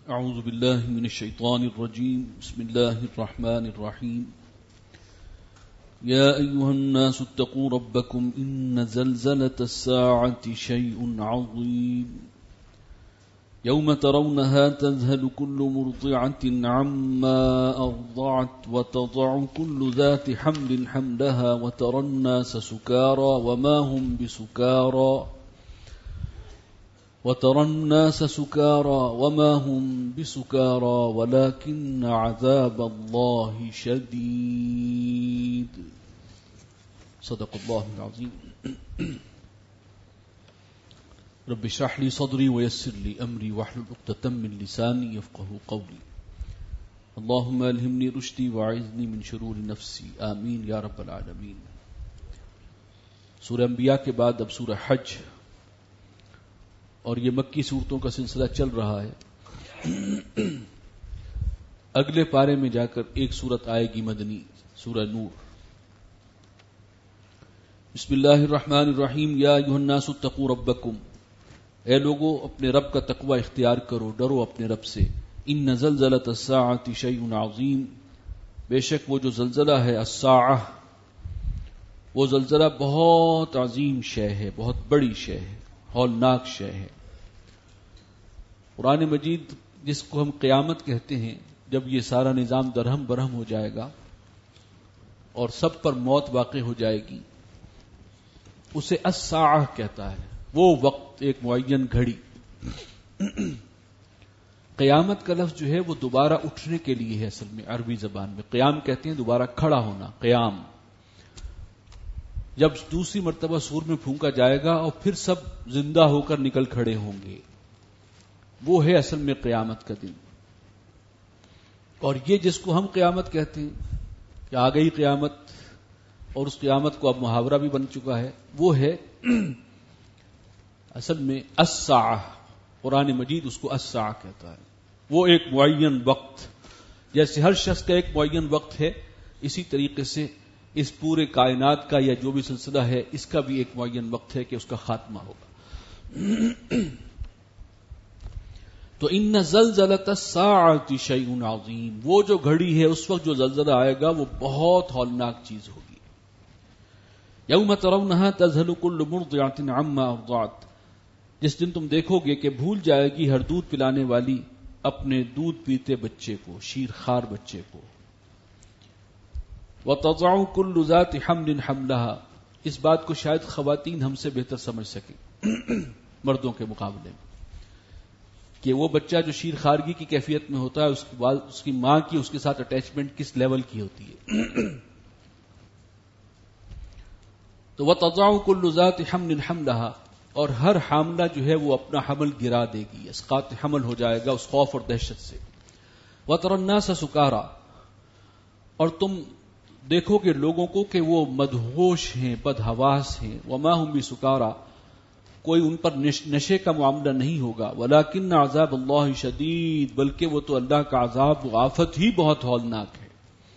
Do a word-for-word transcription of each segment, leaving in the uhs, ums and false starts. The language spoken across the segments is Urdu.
اعوذ باللہ من الشیطان الرجیم بسم اللہ الرحمن الرحیم یا ایہا الناس اتقوا ربکم ان زلزلة الساعة شیء عظیم یوم ترونها تذهل كل مرضعة عما أرضعت وتضع كل ذات حمل حملها وترى الناس سكارى وما هم بسكارى وترى الناس سكارى وما هم بسكارى ولكن عذاب الله شديد صدق الله العظيم رب اشرح لي صدري ويسر لي أمري واحلل عقدة من لساني يفقهوا قولي اللهم ألهمني رشدي وأعذني من شرور نفسي آمين يا رب العالمين. سورہ انبیاء کے بعد اب سورہ حج، اور یہ مکی صورتوں کا سلسلہ چل رہا ہے. اگلے پارے میں جا کر ایک سورت آئے گی مدنی، سورہ نور. بسم اللہ الرحمن الرحیم یا ایھا الناس اتقوا ربکم، اے لوگو اپنے رب کا تقوی اختیار کرو، ڈرو اپنے رب سے. ان زلزلۃ الساعۃ شیء عظیم، بے شک وہ جو زلزلہ ہے الساعہ، وہ زلزلہ بہت عظیم شے ہے، بہت بڑی شے ہے، ہولناک شے ہے. قرآن مجید جس کو ہم قیامت کہتے ہیں، جب یہ سارا نظام درہم برہم ہو جائے گا اور سب پر موت واقع ہو جائے گی، اسے الساعہ کہتا ہے، وہ وقت، ایک معین گھڑی. قیامت کا لفظ جو ہے وہ دوبارہ اٹھنے کے لیے ہے. اصل میں عربی زبان میں قیام کہتے ہیں دوبارہ کھڑا ہونا، قیام. جب دوسری مرتبہ سور میں پھونکا جائے گا اور پھر سب زندہ ہو کر نکل کھڑے ہوں گے، وہ ہے اصل میں قیامت کا دن. اور یہ جس کو ہم قیامت کہتے ہیں کہ آ گئی قیامت، اور اس قیامت کو اب محاورہ بھی بن چکا ہے، وہ ہے اصل میں الساعہ. قرآن مجید اس کو الساعہ کہتا ہے. وہ ایک معین وقت، جیسے ہر شخص کا ایک معین وقت ہے، اسی طریقے سے اس پورے کائنات کا یا جو بھی سلسلہ ہے اس کا بھی ایک معین وقت ہے کہ اس کا خاتمہ ہوگا. تو ان زلزلۃ الساعۃ شیء عظیم، وہ جو گھڑی ہے اس وقت جو زلزلہ آئے گا وہ بہت ہولناک چیز ہوگی. یوم ترونها تذهل كل مرضعة عما ارضعت، جس دن تم دیکھو گے کہ بھول جائے گی ہر دودھ پلانے والی اپنے دودھ پیتے بچے کو، شیر خوار بچے کو. وَتَضَعُ كُلُّ ذَاتِ حَمْلٍ حَمْلَهَا، اس بات کو شاید خواتین ہم سے بہتر سمجھ سکیں مردوں کے مقابلے میں، کہ وہ بچہ جو شیر خارگی کی کیفیت میں ہوتا ہے، اس کے بعد اس کی ماں کی اس کے ساتھ اٹیچمنٹ کس لیول کی ہوتی ہے. تو وَتَضَعُ كُلُّ ذَاتِ حَمْلٍ حَمْلَهَا، اور ہر حاملہ جو ہے وہ اپنا حمل گرا دے گی، اسقاط حمل ہو جائے گا اس خوف اور دہشت سے. وَتَرَى النَّاسَ سُكَارَى، اور تم دیکھو گے لوگوں کو کہ وہ مدہوش ہیں، بدحواس ہیں. وما هم بسکارى، کوئی ان پر نشے کا معاملہ نہیں ہوگا. ولکن عذاب اللہ شدید، بلکہ وہ تو اللہ کا عذاب و آفت ہی بہت ہولناک ہے.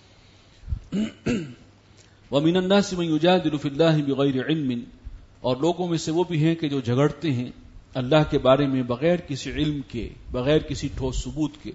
ومن الناس من یجادل فی اللہ بغیر علم، اور لوگوں میں سے وہ بھی ہیں کہ جو جھگڑتے ہیں اللہ کے بارے میں بغیر کسی علم کے، بغیر کسی ٹھوس ثبوت کے.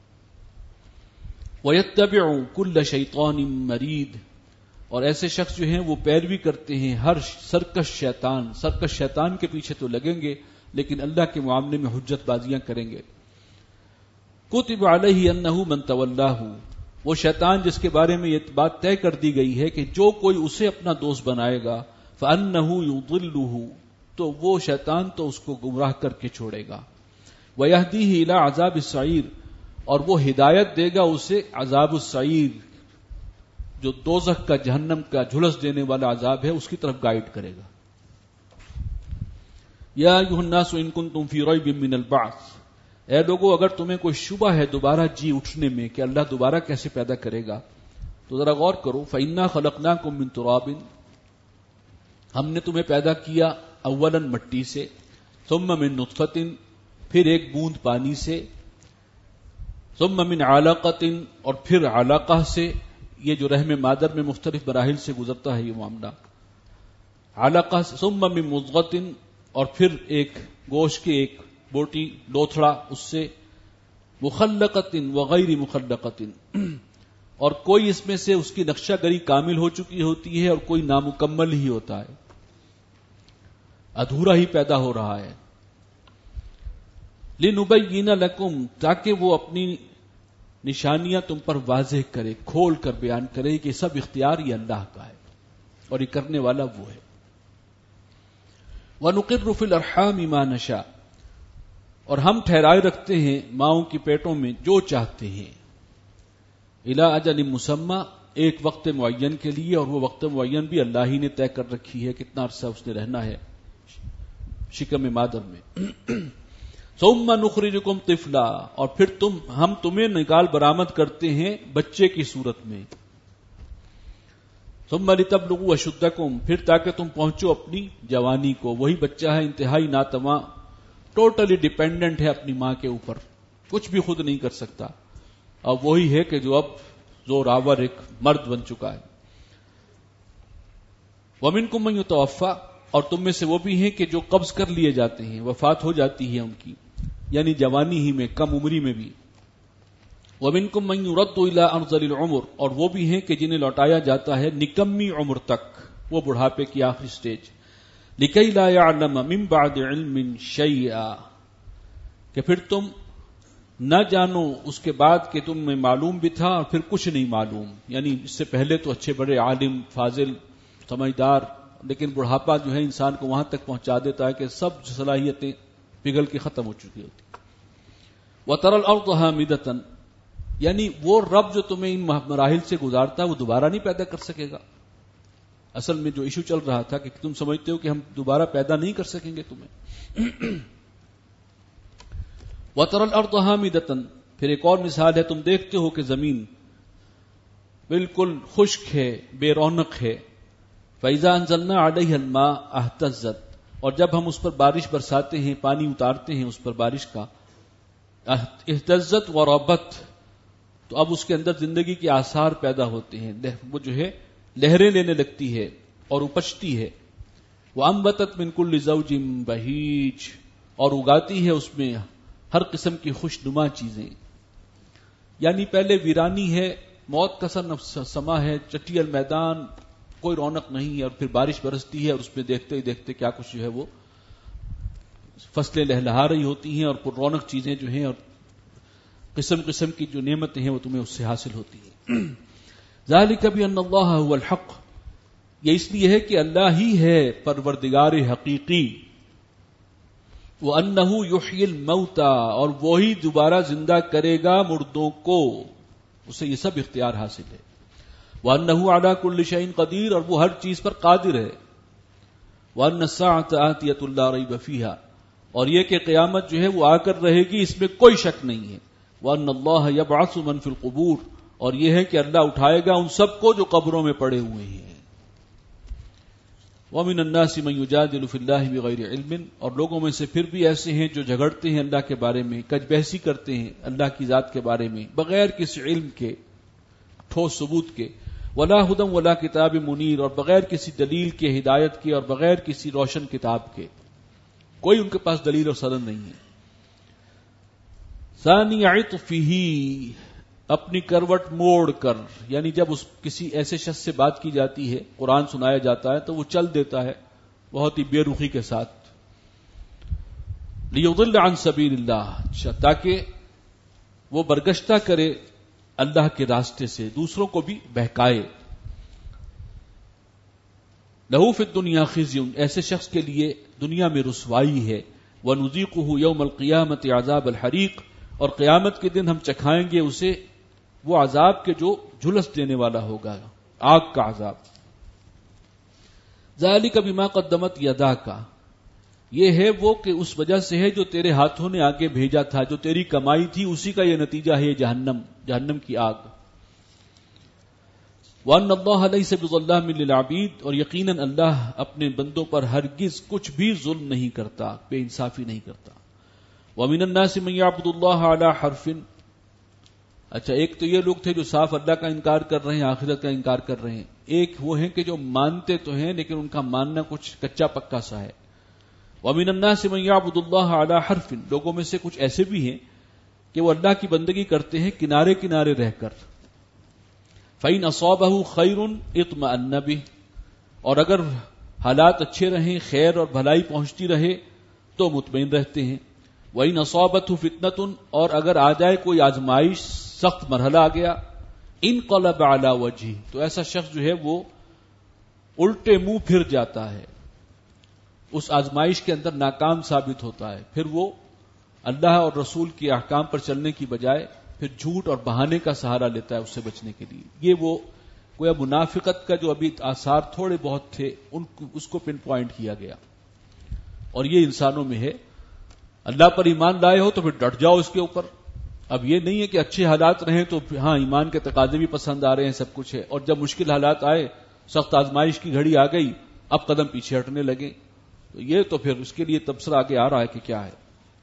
وَيَتَّبِعُ كُلَّ شَيْطَانٍ مَرِيدٍ، اور ایسے شخص جو ہیں وہ پیروی کرتے ہیں ہر سرکش شیطان. سرکش شیطان کے پیچھے تو لگیں گے لیکن اللہ کے معاملے میں حجت بازیاں کریں گے. كُتِبَ عَلَيْهِ أَنَّهُ مَن تَوَلَّاهُ، وہ شیطان جس کے بارے میں یہ بات طے کر دی گئی ہے کہ جو کوئی اسے اپنا دوست بنائے گا فَأَنَّهُ يُضِلُّهُ، تو وہ شیطان تو اس کو گمراہ کر کے چھوڑے گا. وَيَهْدِيهِ إِلَى عَذَابِ السَّعِيرِ، اور وہ ہدایت دے گا اسے عذاب السعیر، جو دوزخ کا، جہنم کا جھلس دینے والا عذاب ہے، اس کی طرف گائیڈ کرے گا. یا ایھا الناس ان کنتم فی ریب من البعث، اے لوگو اگر تمہیں کوئی شبہ ہے دوبارہ جی اٹھنے میں کہ اللہ دوبارہ کیسے پیدا کرے گا، تو ذرا غور کرو. فإنا خلقناکم من تراب، ہم نے تمہیں پیدا کیا اولا مٹی سے، ثم من نطفۃ، پھر ایک بوند پانی سے، ثم من علقۃ، اور پھر علقہ سے. یہ جو رحم مادر میں مختلف مراحل سے گزرتا ہے یہ معاملہ، علقہ سے. ثم من مضغۃ، اور پھر ایک گوشت کے ایک بوٹی لوتھڑا اس سے. مخلقۃ وغیر مخلقۃ، اور کوئی اس میں سے اس کی نقشہ گری کامل ہو چکی ہوتی ہے اور کوئی نامکمل ہی ہوتا ہے، ادھورا ہی پیدا ہو رہا ہے. لنبین لکم، تاکہ وہ اپنی نشانیاں تم پر واضح کرے، کھول کر بیان کرے کہ سب اختیار یہ اللہ کا ہے اور یہ کرنے والا وہ ہے. وَنُقِرُّ فِي الْأَرْحَامِ مَا نَشَاءُ، اور ہم ٹھہرائے رکھتے ہیں ماؤں کی پیٹوں میں جو چاہتے ہیں، اِلَىٰ أَجَلٍ مُّسَمًّى، ایک وقت معین کے لیے، اور وہ وقت معین بھی اللہ ہی نے طے کر رکھی ہے، کتنا عرصہ اس نے رہنا ہے شکم مادر میں. ثُمَّ نُخْرِجُكُمْ طِفْلًا، اور پھر تم ہم تمہیں نکال برآمد کرتے ہیں بچے کی صورت میں. ثُمَّ لِتَبْلُغُوا أَشُدَّكُمْ، پھر تاکہ تم پہنچو اپنی جوانی کو. وہی بچہ ہے انتہائی ناتواں، ٹوٹلی ڈیپینڈنٹ ہے اپنی ماں کے اوپر، کچھ بھی خود نہیں کر سکتا، اور وہی ہے کہ جو اب زور آور ایک مرد بن چکا ہے. وَمِنْكُمْ مَنْ يُتَوَفَّى، اور تم میں سے وہ بھی ہیں کہ جو قبض کر لیے جاتے ہیں، وفات ہو جاتی ہے ان کی، یعنی جوانی ہی میں، کم عمری میں بھی. وَمِنْكُمْ مَنْ يُرَدُّ إِلَىٰ أَرْذَلِ الْعُمُرِ، اور وہ بھی ہیں کہ جنہیں لوٹایا جاتا ہے نکمی عمر تک، وہ بڑھاپے کی آخری سٹیج. لِكَيْ لَا يَعْلَمَ مِن بَعْدِ عِلْمٍ شَيْئًا، کہ پھر تم نہ جانو اس کے بعد کہ تم میں معلوم بھی تھا اور پھر کچھ نہیں معلوم. یعنی اس سے پہلے تو اچھے بڑے عالم، فاضل، سمجھدار، لیکن بڑھاپا جو ہے انسان کو وہاں تک پہنچا دیتا ہے کہ سب صلاحیتیں پگھل کے ختم ہو چکی ہوتی. وَتَرَى الْأَرْضَ هَامِدَةً، یعنی وہ رب جو تمہیں ان مراحل سے گزارتا ہے وہ دوبارہ نہیں پیدا کر سکے گا. اصل میں جو ایشو چل رہا تھا کہ تم سمجھتے ہو کہ ہم دوبارہ پیدا نہیں کر سکیں گے تمہیں. وَتَرَى الْأَرْضَ هَامِدَةً، پھر ایک اور مثال ہے، تم دیکھتے ہو کہ زمین بالکل خشک ہے، بے رونق ہے. فَإِذَا أَنزَلْنَا عَلَيْهَا الْمَاءَ اهْتَزَّتْ، اور جب ہم اس پر بارش برساتے ہیں، پانی اتارتے ہیں اس پر بارش کا، اهْتَزَّتْ وَرَبَتْ، تو اب اس کے اندر زندگی کے آثار پیدا ہوتے ہیں، وہ جو ہے لہریں لینے لگتی ہے اور اپجتی ہے. وَأَنبَتَتْ مِن كُلِّ زَوْجٍ بَهِيجٍ، اور اگاتی ہے اس میں ہر قسم کی خوش نما چیزیں. یعنی پہلے ویرانی ہے، موت کا سر سما ہے، چٹیل میدان، کوئی رونق نہیں ہے، اور پھر بارش برستی ہے اور اس میں دیکھتے ہی دیکھتے کیا کچھ جو ہے وہ فصلیں لہلہا رہی ہوتی ہیں، اور پر رونق چیزیں جو ہیں اور قسم قسم کی جو نعمتیں ہیں وہ تمہیں اس سے حاصل ہوتی ہیں. ذالک بان اللہ هو الحق، یہ اس لیے ہے کہ اللہ ہی ہے پروردگار حقیقی. وَأَنَّهُ يُحْيِي الْمَوْتَى، اور وہی دوبارہ زندہ کرے گا مردوں کو، اسے یہ سب اختیار حاصل ہے. وَأَنَّهُ عَلَى كُلِّ شَيْءٍ قَدِيرٌ، اور وہ ہر چیز پر قادر ہے. وَأَنَّ السَّاعَةَ آتِيَةٌ لَا رَيْبَ فِيهَا، اور یہ کہ قیامت جو ہے وہ آ کر رہے گی، اس میں کوئی شک نہیں ہے. وَأَنَّ اللَّهَ يَبْعَثُ مَن فِي الْقُبُورِ، اور یہ ہے کہ اللہ اٹھائے گا ان سب کو جو قبروں میں پڑے ہوئے ہیں. وَمِنَ النَّاسِ مَن يُجَادِلُ فِي اللَّهِ بِغَيْرِ عِلْمٍ، اور لوگوں میں سے پھر بھی ایسے ہیں جو جھگڑتے ہیں اللہ کے بارے میں، کج بحثی کرتے ہیں اللہ کی ذات کے بارے میں بغیر کسی علم کے، ٹھوس ثبوت کے. وَلَا هُدًى وَلَا كِتَابٍ مُنِيرٍ، اور بغیر کسی دلیل کے، ہدایت کے، اور بغیر کسی روشن کتاب کے، کوئی ان کے پاس دلیل اور سند نہیں ہے. ثانی عطفہ، اپنی کروٹ موڑ کر، یعنی جب اس کسی ایسے شخص سے بات کی جاتی ہے، قرآن سنایا جاتا ہے تو وہ چل دیتا ہے بہت ہی بے رخی کے ساتھ. لیضل عن سبیل اللہ، تاکہ وہ برگشتہ کرے اللہ کے راستے سے، دوسروں کو بھی بہکائے. لہو فی الدنیا خزی، ایسے شخص کے لیے دنیا میں رسوائی ہے. ونذیقہ یوم القیامت عذاب الحریق، اور قیامت کے دن ہم چکھائیں گے اسے وہ عذاب کے جو جھلس دینے والا ہوگا، آگ کا عذاب. ذالک بما قدمت یداک، یہ ہے وہ کہ اس وجہ سے ہے جو تیرے ہاتھوں نے آگے بھیجا تھا، جو تیری کمائی تھی اسی کا یہ نتیجہ ہے جہنم، جہنم کی آگ. وَأَنَّ اللَّهَ لَيْسَ بِظَلَّامٍ لِّلْعَبِيدِ، اور یقیناً اللہ اپنے بندوں پر ہرگز کچھ بھی ظلم نہیں کرتا، بے انصافی نہیں کرتا. وَمِنَ النَّاسِ مَن يَعْبُدُ اللَّهَ عَلَى حَرْفٍ، اچھا ایک تو یہ لوگ تھے جو صاف اللہ کا انکار کر رہے ہیں، آخرت کا انکار کر رہے ہیں. ایک وہ ہیں کہ جو مانتے تو ہیں لیکن ان کا ماننا کچھ کچا پکا سا ہے. وَمِنَ النَّاسِ مَن يَعْبُدُ اللَّهَ عَلَى حَرْفٍ، لوگوں میں سے کچھ ایسے بھی ہیں کہ وہ اللہ کی بندگی کرتے ہیں کنارے کنارے رہ کر. فَإِنْ أَصَابَهُ خَيْرٌ اطْمَأَنَّ بِهِ، اور اگر حالات اچھے رہیں، خیر اور بھلائی پہنچتی رہے تو مطمئن رہتے ہیں. وَإِنْ أَصَابَتْهُ فِتْنَةٌ، اور اگر آ جائے کوئی آزمائش، سخت مرحلہ آ گیا، انقلب علی وجهہ، تو ایسا شخص جو ہے وہ الٹے منہ پھر جاتا ہے، اس آزمائش کے اندر ناکام ثابت ہوتا ہے. پھر وہ اللہ اور رسول کے احکام پر چلنے کی بجائے پھر جھوٹ اور بہانے کا سہارا لیتا ہے اس سے بچنے کے لیے. یہ وہ گویا منافقت کا جو ابھی آثار تھوڑے بہت تھے ان کو اس کو پن پوائنٹ کیا گیا. اور یہ انسانوں میں ہے. اللہ پر ایمان لائے ہو تو پھر ڈٹ جاؤ اس کے اوپر. اب یہ نہیں ہے کہ اچھے حالات رہیں تو ہاں ایمان کے تقاضے بھی پسند آ رہے ہیں، سب کچھ ہے، اور جب مشکل حالات آئے، سخت آزمائش کی گھڑی آ گئی، اب قدم پیچھے ہٹنے لگے. تو یہ تو پھر اس کے لیے تبصرہ آگے آ رہا ہے کہ کیا ہے.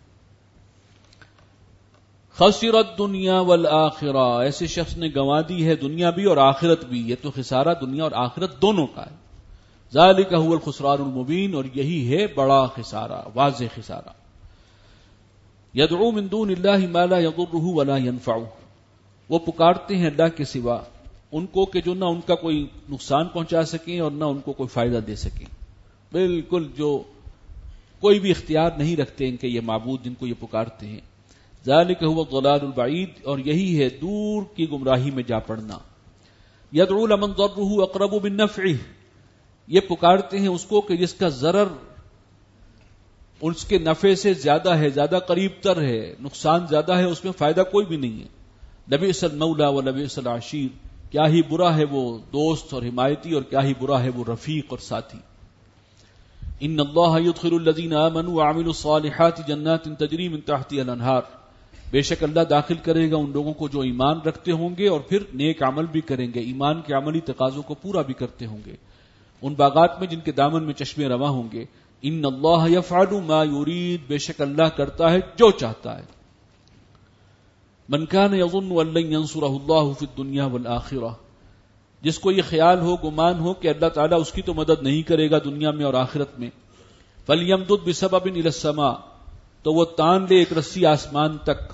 خسرت دنیا والآخرہ، ایسے شخص نے گنوا دی ہے دنیا بھی اور آخرت بھی. یہ تو خسارہ دنیا اور آخرت دونوں کا ہے. ذالک هو الخسران المبین، اور یہی ہے بڑا خسارہ، واضح خسارہ. یدعو من دون اللہ ما لا یضرہ ولا ینفعہ، وہ پکارتے ہیں اللہ کے سوا ان کو کہ جو نہ ان کا کوئی نقصان پہنچا سکیں اور نہ ان کو کوئی فائدہ دے سکیں. بالکل جو کوئی بھی اختیار نہیں رکھتے ان کے یہ معبود جن کو یہ پکارتے ہیں. ذالک هو الضلال البعید، اور یہی ہے دور کی گمراہی میں جا پڑنا. یدعو لمن ضرہ اقرب من نفعہ، یہ پکارتے ہیں اس کو کہ جس کا ضرر اس کے نفع سے زیادہ ہے، زیادہ قریب تر ہے، نقصان زیادہ ہے، اس میں فائدہ کوئی بھی نہیں ہے. لبئس المولا ولبئس العشیر، کیا ہی برا ہے وہ دوست اور حمایتی اور کیا ہی برا ہے وہ رفیق اور ساتھی. ان اللہ یدخل الذین آمنوا وعملوا الصالحات جنات تجری من تحتها الانہار، بے شک اللہ داخل کرے گا ان لوگوں کو جو ایمان رکھتے ہوں گے اور پھر نیک عمل بھی کریں گے، ایمان کے عملی تقاضوں کو پورا بھی کرتے ہوں گے، ان باغات میں جن کے دامن میں چشمے رواں ہوں گے. ان اللہ یفعل ما یرید، بے شک اللہ کرتا ہے جو چاہتا ہے. من کان یظن ان لن ینصرہ اللہ فی الدنیا والآخرہ، جس کو یہ خیال ہو، گمان ہو کہ اللہ تعالیٰ اس کی تو مدد نہیں کرے گا دنیا میں اور آخرت میں، فلیمدد بسبب الی السماء، تو وہ تان لے ایک رسی آسمان تک،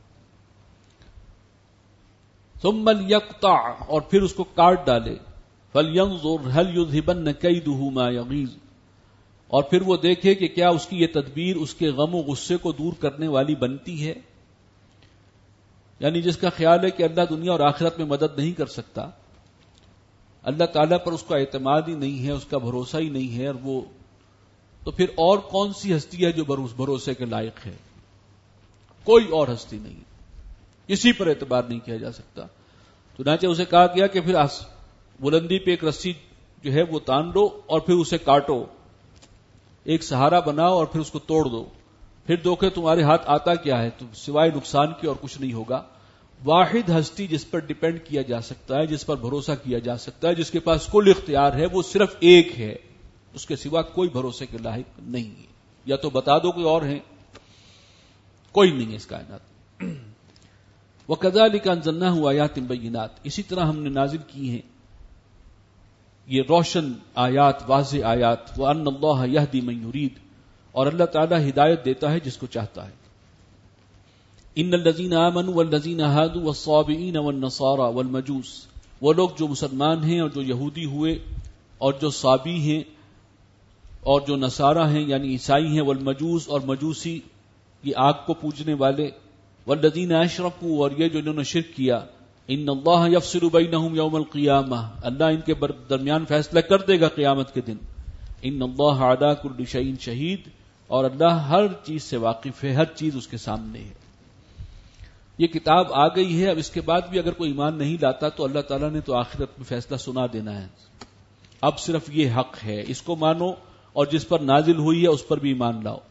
ثم لیقطع، اور پھر اس کو کاٹ ڈالے، فلینظر هل یذهبن کیدہ ما یغیظ، اور پھر وہ دیکھے کہ کیا اس کی یہ تدبیر اس کے غم و غصے کو دور کرنے والی بنتی ہے. یعنی جس کا خیال ہے کہ اللہ دنیا اور آخرت میں مدد نہیں کر سکتا، اللہ تعالیٰ پر اس کا اعتماد ہی نہیں ہے، اس کا بھروسہ ہی نہیں ہے، اور وہ تو پھر اور کون سی ہستی ہے جو بھروسے کے لائق ہے؟ کوئی اور ہستی نہیں، کسی پر اعتبار نہیں کیا جا سکتا. چنانچہ اسے کہا گیا کہ پھر بلندی پہ ایک رسی جو ہے وہ تان لو اور پھر اسے کاٹو، ایک سہارا بناؤ اور پھر اس کو توڑ دو، پھر دیکھو تمہارے ہاتھ آتا کیا ہے، تو سوائے نقصان کے اور کچھ نہیں ہوگا. واحد ہستی جس پر ڈیپینڈ کیا جا سکتا ہے، جس پر بھروسہ کیا جا سکتا ہے، جس کے پاس کل اختیار ہے، وہ صرف ایک ہے، اس کے سوا کوئی بھروسے کے لائق نہیں ہے. یا تو بتا دو کوئی اور ہیں، کوئی نہیں ہے اس کائنات. وَكَذَلِكَ أَنزَلْنَاهُ آيَاتٍ بَيِّنَاتٍ، اسی طرح ہم نے نازل کی ہیں یہ روشن آیات، واضح آیات. وَأَنَّ اللَّهَ يَهْدِي مَن يُرِيدُ، اور اللہ تعالیٰ ہدایت دیتا ہے جس کو چاہتا ہے. ان الذین آمنوا والذین ہادوا والصابئین والنصارى والمجوس، وہ لوگ جو مسلمان ہیں اور جو یہودی ہوئے اور جو صابی ہیں اور جو نصارہ ہیں یعنی عیسائی ہیں، والمجوس اور مجوسی یہ آگ کو پوجنے والے، والذین اشرکوا اور یہ جو انہوں نے شرک کیا، ان اللہ یفصل بینہم یوم القیامہ، اللہ ان کے درمیان فیصلہ کر دے گا قیامت کے دن. ان اللہ علی کل شیء شہید، اور اللہ ہر چیز سے واقف ہے، ہر چیز اس کے سامنے ہے. یہ کتاب آ گئی ہے، اب اس کے بعد بھی اگر کوئی ایمان نہیں لاتا تو اللہ تعالیٰ نے تو آخرت میں فیصلہ سنا دینا ہے. اب صرف یہ حق ہے، اس کو مانو اور جس پر نازل ہوئی ہے اس پر بھی ایمان لاؤ.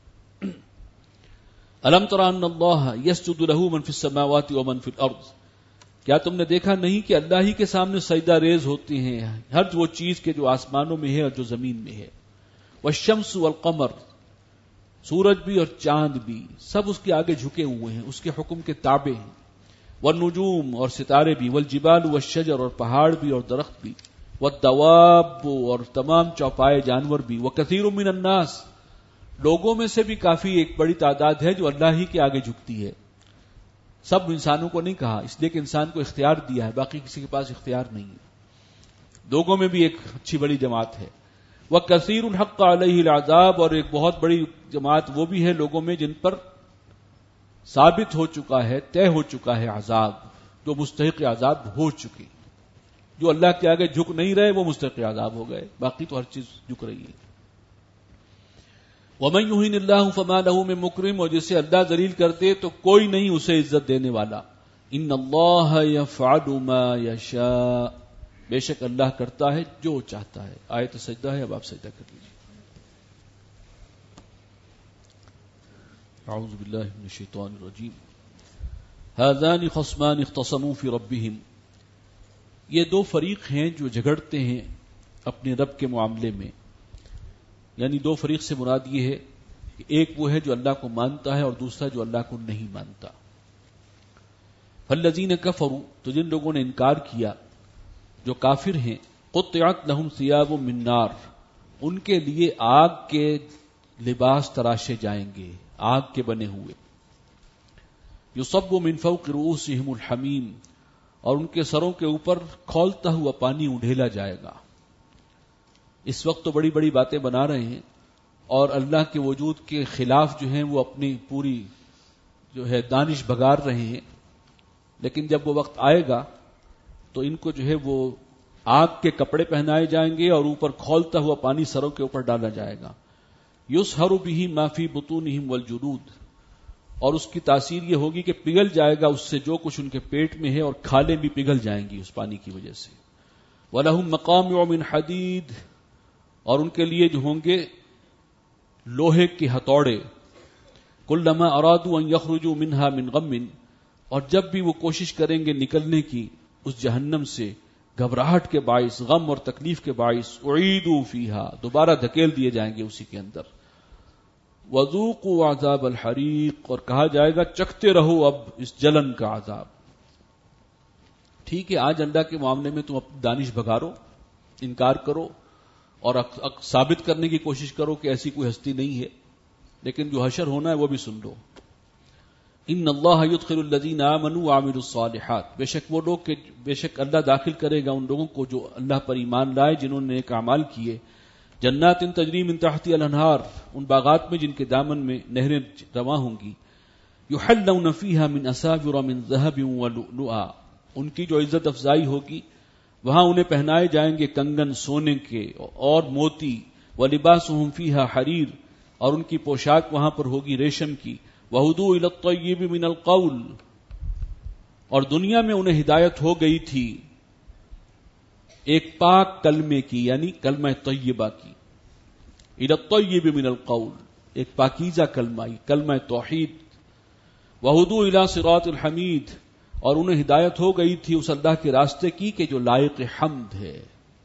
الم تر ان اللہ یسجد له من فی السماوات ومن فی الارض، کیا تم نے دیکھا نہیں کہ اللہ ہی کے سامنے سجدہ ریز ہوتے ہیں ہر وہ چیز کے جو آسمانوں میں ہے اور جو زمین میں ہے. والشمس والقمر، سورج بھی اور چاند بھی، سب اس کے آگے جھکے ہوئے ہیں، اس کے حکم کے تابع ہیں. والنجوم اور ستارے بھی، والجبال والشجر اور پہاڑ بھی اور درخت بھی، والدواب اور تمام چوپائے جانور بھی، وکثیر من الناس، لوگوں میں سے بھی کافی ایک بڑی تعداد ہے جو اللہ ہی کے آگے جھکتی ہے. سب انسانوں کو نہیں کہا، اس لیے کہ انسان کو اختیار دیا ہے، باقی کسی کے پاس اختیار نہیں ہے۔ لوگوں میں بھی ایک اچھی بڑی جماعت ہے، وَكَثِيرٌ حَقَّ عَلَيْهِ الْعَذَابُ، اور ایک بہت بڑی جماعت وہ بھی ہے لوگوں میں جن پر ثابت ہو چکا ہے، طے ہو چکا ہے عذاب، جو مستحق عذاب ہو چکی۔ جو اللہ کے آگے جھک نہیں رہے وہ مستحق عذاب ہو گئے، باقی تو ہر چیز جھک رہی ہے۔ وَمَن يُهِنِ اللَّهُ فَمَا لَهُ مِن مُكْرِمٍ، اور جسے اللہ ذلیل کر دے تو کوئی نہیں اسے عزت دینے والا۔ إِنَّ اللَّهَ يَفْعَلُ مَا يَشَاءُ، بے شک اللہ کرتا ہے جو چاہتا ہے۔ آیت سجدہ ہے، اب آپ سجدہ کر لیجیے۔ اعوذ باللہ من الشیطان الرجیم۔ هذان خصمان اختصموا في ربهم، یہ دو فریق ہیں جو جھگڑتے ہیں اپنے رب کے معاملے میں، یعنی دو فریق سے مراد یہ ہے کہ ایک وہ ہے جو اللہ کو مانتا ہے اور دوسرا جو اللہ کو نہیں مانتا۔ فالذین کفروا، تو جن لوگوں نے انکار کیا، جو کافر ہیں، قطعت لهم ثیاب من نار، ان کے لیے آگ کے لباس تراشے جائیں گے، آگ کے بنے ہوئے۔ یصب من فوق رؤوسهم الحمیم، اور ان کے سروں کے اوپر کھولتا ہوا پانی اڈھیلا جائے گا۔ اس وقت تو بڑی بڑی باتیں بنا رہے ہیں اور اللہ کے وجود کے خلاف جو ہیں وہ اپنی پوری جو ہے دانش بگار رہے ہیں، لیکن جب وہ وقت آئے گا تو ان کو جو ہے وہ آگ کے کپڑے پہنائے جائیں گے اور اوپر کھولتا ہوا پانی سروں کے اوپر ڈالا جائے گا۔ یصہر بہ ما فی بطونہم والجلود، اور اس کی تاثیر یہ ہوگی کہ پگھل جائے گا اس سے جو کچھ ان کے پیٹ میں ہے، اور کھالیں بھی پگھل جائیں گی اس پانی کی وجہ سے۔ وَلَهُم مَّقَامِعُ مِنْ حَدِيدٍ، اور ان کے لیے جو ہوں گے لوہے کے ہتھوڑے۔ كُلَّمَا أَرَادُوا أَن يَخْرُجُوا مِنْهَا مِنْ غَمٍ، اور جب بھی وہ کوشش کریں گے نکلنے کی اس جہنم سے گھبراہٹ کے باعث، غم اور تکلیف کے باعث، اعیدوا فیہا، دوبارہ دھکیل دیے جائیں گے اسی کے اندر۔ وذوقوا عذاب الحریق، اور کہا جائے گا چکھتے رہو اب اس جلن کا عذاب۔ ٹھیک ہے، آج اللہ کے معاملے میں تم اپنی دانش بگارو، انکار کرو اور اک اک ثابت کرنے کی کوشش کرو کہ ایسی کوئی ہستی نہیں ہے، لیکن جو حشر ہونا ہے وہ بھی سن لو۔ ان اللہ یدخل الذین آمنوا وعملوا الصالحات، بے شک وہ لوگ کہ بے شک اللہ داخل کرے گا ان لوگوں کو جو اللہ پر ایمان لائے، جنہوں نے نیک اعمال کیے، جنات تجری من تحتی الانہار، ان باغات میں جن کے دامن میں نہریں رواں ہوں گی، یحلون فیہا من اساور من ذہب ولؤلؤا، ان کی جو عزت افزائی ہوگی وہاں انہیں پہنائے جائیں گے کنگن سونے کے اور موتی، ولباسہم فیہا حریر، اور ان کی پوشاک وہاں پر ہوگی ریشم کی، وہدوا الی الطیب من القول، اور دنیا میں انہیں ہدایت ہو گئی تھی ایک پاک کلمے کی، یعنی کلمہ طیبہ کی، الی الطیب من القول، ایک پاکیزہ کلمہ، کلمہ توحید، وہدوا الی صراط الحمید، اور انہیں ہدایت ہو گئی تھی اس اللہ کے راستے کی کہ جو لائق حمد ہے۔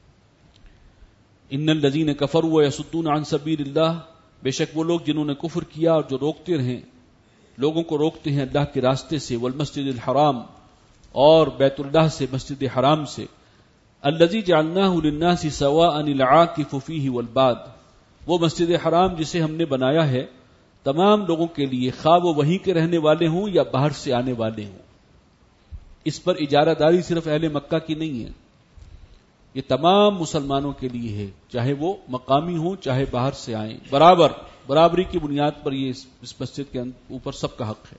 ان الذین کفروا ویصدون عن سبیل اللہ، بے شک وہ لوگ جنہوں نے کفر کیا اور جو روکتے رہیں لوگوں کو روکتے ہیں اللہ کے راستے سے، والمسجد الحرام، اور بیت اللہ سے، مسجد حرام سے، الذی جعلناہ للناس سواء العاکف فیہ والباد، وہ مسجد حرام جسے ہم نے بنایا ہے تمام لوگوں کے لیے، خواہ وہ وہیں کے رہنے والے ہوں یا باہر سے آنے والے ہوں۔ اس پر اجارہ داری صرف اہل مکہ کی نہیں ہے، یہ تمام مسلمانوں کے لیے ہے، چاہے وہ مقامی ہوں چاہے باہر سے آئیں، برابر برابری کی بنیاد پر یہ اس مسجد کے اوپر سب کا حق ہے۔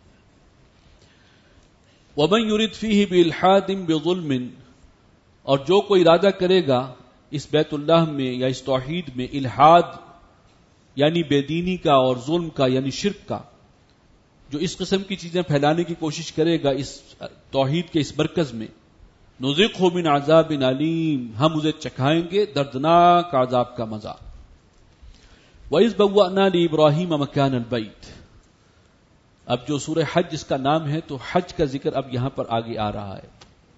وَمَن يُرِدْ فِيهِ بِإِلْحَادٍ بِظُلْمٍ، اور جو کوئی ارادہ کرے گا اس بیت اللہ میں یا اس توحید میں الحاد یعنی بے دینی کا اور ظلم کا یعنی شرک کا، جو اس قسم کی چیزیں پھیلانے کی کوشش کرے گا اس توحید کے اس مرکز میں، نُذِقْهُ مِنْ عَذَابٍ عَلِيمٍ، ہم اسے چکھائیں گے دردناک عذاب کا مزہ۔ وَإِذْ بَوَّأْنَا لِإِبْرَاهِيمَ مَكَانَ الْبَيْتِ، اب جو سورہ حج جس کا نام ہے تو حج کا ذکر اب یہاں پر آگے آ رہا ہے۔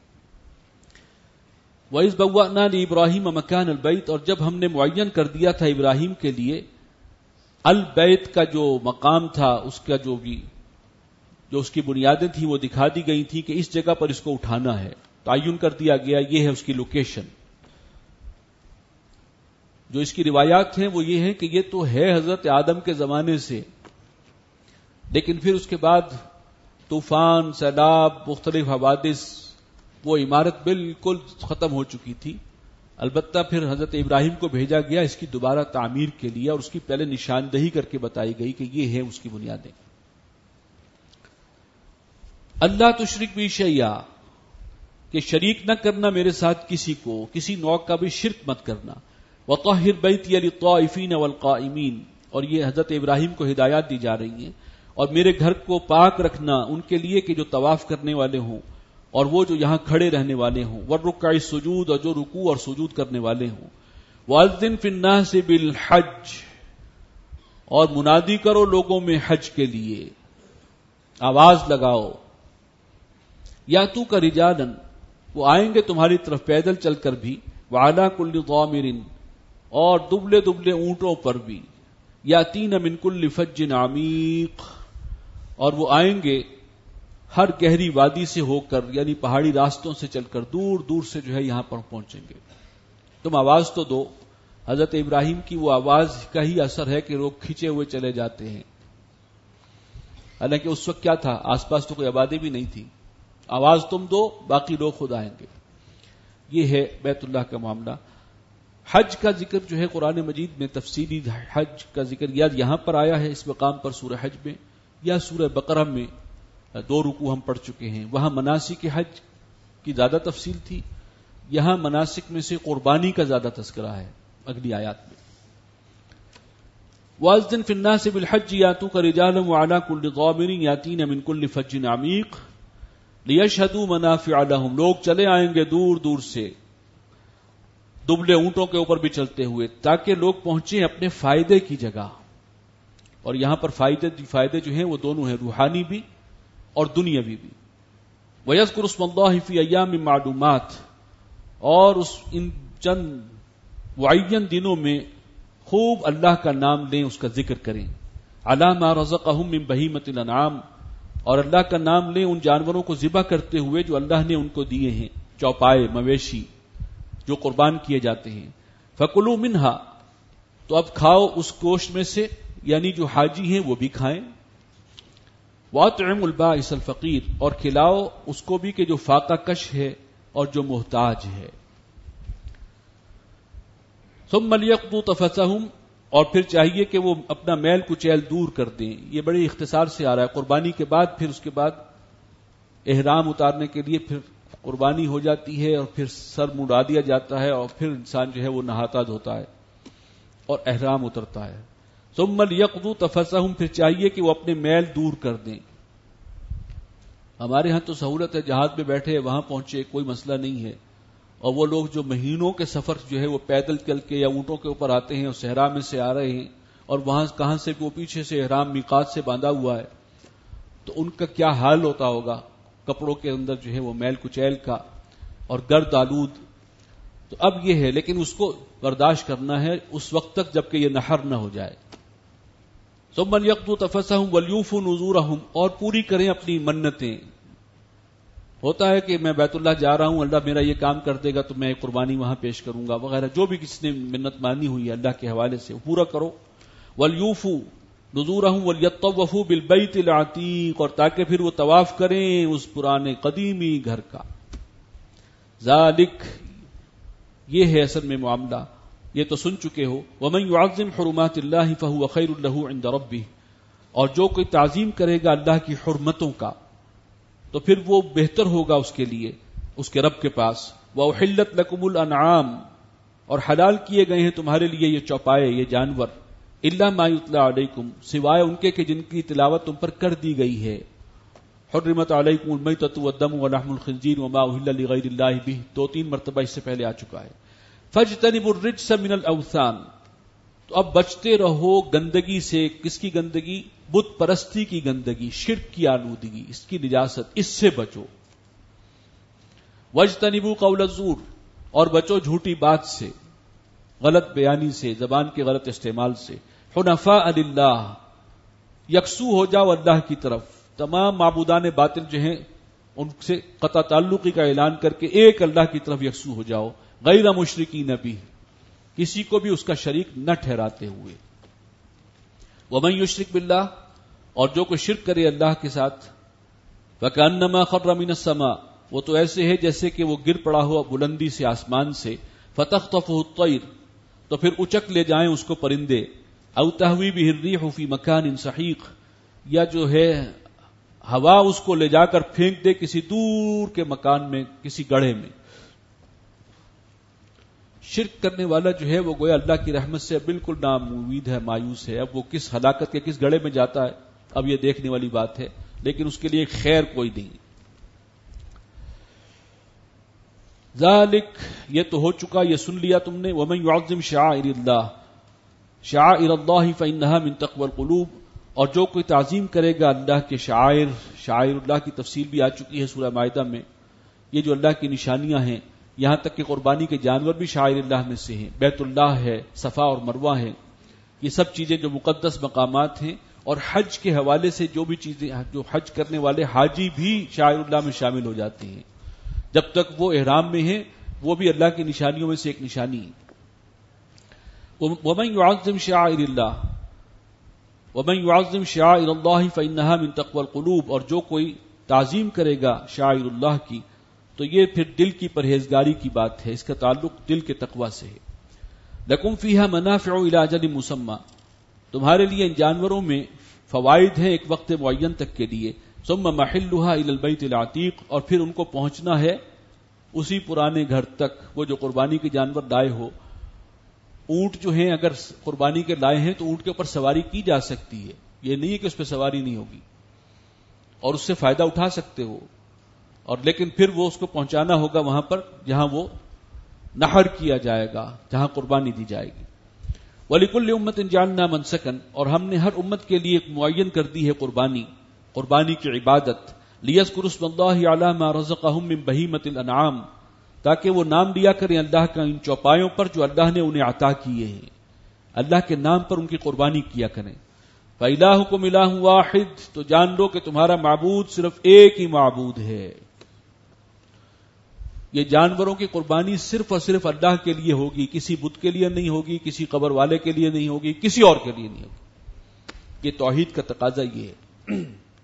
وَإِذْ بَوَّأْنَا لِإِبْرَاهِيمَ مَكَانَ الْبَيْتِ، اور جب ہم نے معین کر دیا تھا ابراہیم کے لیے البیت کا جو مقام تھا، اس کا جو بھی جو اس کی بنیادیں تھیں وہ دکھا دی گئی تھی کہ اس جگہ پر اس کو اٹھانا ہے، تعین کر دیا گیا یہ ہے اس کی لوکیشن۔ جو اس کی روایات ہیں وہ یہ ہے کہ یہ تو ہے حضرت آدم کے زمانے سے، لیکن پھر اس کے بعد طوفان، سیلاب، مختلف حوادث، وہ عمارت بالکل ختم ہو چکی تھی. البتہ پھر حضرت ابراہیم کو بھیجا گیا اس کی دوبارہ تعمیر کے لیے، اور اس کی پہلے نشاندہی کر کے بتائی گئی کہ یہ ہے اس کی بنیادیں. اللہ تشرک بی شیئا، کہ شریک نہ کرنا میرے ساتھ کسی کو، کسی نوع کا بھی شرک مت کرنا. وطہر بیتی للطائفین والقائمین، اور یہ حضرت ابراہیم کو ہدایات دی جا رہی ہیں. اور میرے گھر کو پاک رکھنا ان کے لیے کہ جو طواف کرنے والے ہوں اور وہ جو یہاں کھڑے رہنے والے ہوں. والرکع السجود، اور جو رکوع اور سجود کرنے والے ہوں. وَأَذِّن فِي النَّاسِ بِالْحَجِّ، اور منادی کرو لوگوں میں حج کے لیے، آواز لگاؤ. یاتوک رجالا، وہ آئیں گے تمہاری طرف پیدل چل کر بھی. وعلی کل ضامر، اور دبلے دبلے اونٹوں پر بھی. یاتین من کل فج عمیق، اور وہ آئیں گے ہر گہری وادی سے ہو کر، یعنی پہاڑی راستوں سے چل کر دور دور سے جو ہے یہاں پر پہنچیں گے. تم آواز تو دو. حضرت ابراہیم کی وہ آواز کا ہی اثر ہے کہ لوگ کھینچے ہوئے چلے جاتے ہیں. حالانکہ اس وقت کیا تھا، آس پاس تو کوئی آبادی بھی نہیں تھی. آواز تم دو، باقی لوگ خود آئیں گے. یہ ہے بیت اللہ کا معاملہ. حج کا ذکر جو ہے قرآن مجید میں تفصیلی حج کا ذکر یا یہاں پر آیا ہے اس مقام پر سورہ حج میں، یا سورہ بقرہ میں دو رکوع ہم پڑھ چکے ہیں. وہاں مناسک حج کی زیادہ تفصیل تھی، یہاں مناسک میں سے قربانی کا زیادہ تذکرہ ہے اگلی آیات میں. وَأَذِّن فِي النَّاسِ بِالْحَجِّ يَأْتُوكَ رِجَالًا وَعَلَى كُلِّ ضَامِرٍ يَأْتِينَ مِنْ كُلِّ فَجٍّ عَمِيقٍ لِيَشْهَدُوا مَنَافِعَ لَهُمْ، لوگ چلے آئیں گے دور دور سے دبلے اونٹوں کے اوپر بھی چلتے ہوئے، تاکہ لوگ پہنچیں اپنے فائدے کی جگہ. اور یہاں پر فائدے فائدے جو ہیں وہ دونوں ہیں، روحانی بھی اور دنیاوی بھی. وَيَذْكُرُ اسْمَ اللَّهِ فِي أَيَّامٍ مَّعْلُومَاتٍ، اور اس ان چند معین دنوں میں خوب اللہ کا نام لیں، اس کا ذکر کریں. عَلَىٰ مَا رَزَقَهُم مِّن بَهِيمَةِ الْأَنْعَامِ، اور اللہ کا نام لیں ان جانوروں کو ذبح کرتے ہوئے جو اللہ نے ان کو دیے ہیں، چوپائے، مویشی جو قربان کیے جاتے ہیں. فَكُلُوا مِنْهَا، تو اب کھاؤ اس گوشت میں سے، یعنی جو حاجی ہیں وہ بھی کھائیں. وَأَطْعِمُوا الْبَائِسَ الْفَقِيرَ، اور کھلاؤ اس کو بھی کہ جو فاقہ کش ہے اور جو محتاج ہے. ثُمَّ لِيَقْضُوا تَفَثَهُمْ، اور پھر چاہیے کہ وہ اپنا میل کچیل دور کر دیں. یہ بڑے اختصار سے آ رہا ہے. قربانی کے بعد پھر اس کے بعد احرام اتارنے کے لیے پھر قربانی ہو جاتی ہے، اور پھر سر مڈا دیا جاتا ہے، اور پھر انسان جو ہے وہ نہاتا دھوتا ہے اور احرام اترتا ہے. ثم ليقضوا تفثهم، پھر چاہیے کہ وہ اپنے میل دور کر دیں. ہمارے ہاں تو سہولت ہے، جہاز میں بیٹھے وہاں پہنچے، کوئی مسئلہ نہیں ہے. اور وہ لوگ جو مہینوں کے سفر جو ہے وہ پیدل چل کے یا اونٹوں کے اوپر آتے ہیں اور صحرا میں سے آ رہے ہیں، اور وہاں کہاں سے وہ پیچھے سے احرام میقات سے باندھا ہوا ہے، تو ان کا کیا حال ہوتا ہوگا. کپڑوں کے اندر جو ہے وہ میل کچیل کا اور گرد آلود. تو اب یہ ہے، لیکن اس کو برداشت کرنا ہے اس وقت تک جب کہ یہ نحر نہ ہو جائے. ثم ليقضوا تفثهم وليوفوا نذورهم، اور پوری کریں اپنی منتیں. ہوتا ہے کہ میں بیت اللہ جا رہا ہوں، اللہ میرا یہ کام کر دے گا تو میں قربانی وہاں پیش کروں گا وغیرہ، جو بھی کسی نے منت مانی ہوئی ہے اللہ کے حوالے سے پورا کرو. ولیوفوا نذورهم وليطوفوا بالبيت العتيق، اور تاکہ پھر وہ طواف کریں اس پرانے قدیمی گھر کا. ذالک، یہ ہے اصل میں معاملہ، یہ تو سن چکے ہو. ومن يعظم حرمات الله فهو خير له عند ربه، اور جو کوئی تعظیم کرے گا اللہ کی حرمتوں کا تو پھر وہ بہتر ہوگا اس کے لیے اس کے رب کے پاس. وَأُحِلَّتْ لَكُمُ الْأَنْعَامُ، اور حلال کیے گئے ہیں تمہارے لیے یہ چوپائے، یہ جانور. إِلَّا مَا يُتْلَى عَلَيْكُمْ، سوائے ان کے کہ جن کی تلاوت تم پر کر دی گئی ہے. حرمت علیکم المیتۃ والدم ولحم الخنزیر وما أُهِلَّ لِغَيْرِ اللَّهِ بِهِ، دو تین مرتبہ اس سے پہلے آ چکا ہے. فَاجْتَنِبُوا الرِّجْسَ مِنَ الْأَوْثَانِ، تو اب بچتے رہو گندگی سے. کس کی گندگی؟ بت پرستی کی گندگی، شرک کی آلودگی، اس کی نجاست، اس سے بچو. وَاجْتَنِبُوا قَوْلَ الزُّورِ، اور بچو جھوٹی بات سے، غلط بیانی سے، زبان کے غلط استعمال سے. حنفاء للہ، یکسو ہو جاؤ اللہ کی طرف. تمام معبودان باطل جو ہیں ان سے قطع تعلقی کا اعلان کر کے ایک اللہ کی طرف یکسو ہو جاؤ. غیر مشرکین بھی، کسی کو بھی اس کا شریک نہ ٹھہراتے ہوئے. ومن یشرک باللہ، اور جو کوئی شرک کرے اللہ کے ساتھ، فَكَأَنَّمَا خَرَّ مِنَ السَّمَاءِ، وہ تو ایسے ہے جیسے کہ وہ گر پڑا ہوا بلندی سے آسمان سے. فَتَخْطَفُهُ الطَّيْرُ، تو پھر اچک لے جائیں اس کو پرندے. أَوْ تَهْوِي بِهِ الرِّيحُ فِي مَكَانٍ سَحِيقٍ، یا جو ہے ہوا اس کو لے جا کر پھینک دے کسی دور کے مکان میں، کسی گڑھے میں. شرک کرنے والا جو ہے وہ گویا اللہ کی رحمت سے بالکل ناامید ہے، مایوس ہے. اب وہ کس ہلاکت کے کس گڑھے میں جاتا ہے اب یہ دیکھنے والی بات ہے، لیکن اس کے لیے خیر کوئی نہیں. ذالک، یہ تو ہو چکا، یہ سن لیا تم نے. ومن يعظم شعائر اللہ، شعائر اللہ فإنها من تقوى القلوب، اور جو کوئی تعظیم کرے گا اللہ کے شعائر، شعائر اللہ کی تفصیل بھی آ چکی ہے سورہ مائدہ میں. یہ جو اللہ کی نشانیاں ہیں، یہاں تک کہ قربانی کے جانور بھی شعائر اللہ میں سے ہیں. بیت اللہ ہے، صفا اور مروہ ہے، یہ سب چیزیں جو مقدس مقامات ہیں. اور حج کے حوالے سے جو بھی چیزیں، جو حج کرنے والے حاجی بھی شعائر اللہ میں شامل ہو جاتے ہیں. جب تک وہ احرام میں ہیں وہ بھی اللہ کی نشانیوں میں سے ایک نشانی ہے. ومن يعظم شعائر اللہ ومن يعظم شعائر اللہ فإنها من تقوى القلوب، اور جو کوئی تعظیم کرے گا شعائر اللہ کی تو یہ پھر دل کی پرہیزگاری کی بات ہے، اس کا تعلق دل کے تقوی سے ہے. لکم فیہا منافع الی اجل مسمی، تمہارے لیے ان جانوروں میں فوائد ہیں ایک وقت معین تک کے لیے. ثم محلها الی البیت العتیق، اور پھر ان کو پہنچنا ہے اسی پرانے گھر تک. وہ جو قربانی کے جانور لائے ہو، اونٹ جو ہیں اگر قربانی کے لائے ہیں تو اونٹ کے اوپر سواری کی جا سکتی ہے، یہ نہیں ہے کہ اس پہ سواری نہیں ہوگی، اور اس سے فائدہ اٹھا سکتے ہو. اور لیکن پھر وہ اس کو پہنچانا ہوگا وہاں پر جہاں وہ نحر کیا جائے گا، جہاں قربانی دی جائے گی. وَلِكُلِّ أُمَّةٍ جَعَلْنَا مَنْسَكًا، اور ہم نے ہر امت کے لیے ایک معین کر دی ہے قربانی، قربانی کی عبادت. لِيَذْكُرُوا اسْمَ اللَّهِ عَلَى مَا رَزَقَهُم مِّن بَهِيمَةِ الْأَنْعَامِ، تاکہ وہ نام لیا کریں اللہ کا ان چوپایوں پر جو اللہ نے انہیں عطا کیے ہیں، اللہ کے نام پر ان کی قربانی کیا کریں. فَإِلَٰهُكُمْ إِلَٰهٌ وَاحِدٌ، تو جان لو کہ تمہارا معبود صرف ایک ہی معبود ہے. یہ جانوروں کی قربانی صرف اور صرف اللہ کے لیے ہوگی، کسی بت کے لیے نہیں ہوگی، کسی قبر والے کے لیے نہیں ہوگی، کسی اور کے لیے نہیں ہوگی. یہ توحید کا تقاضا یہ ہے.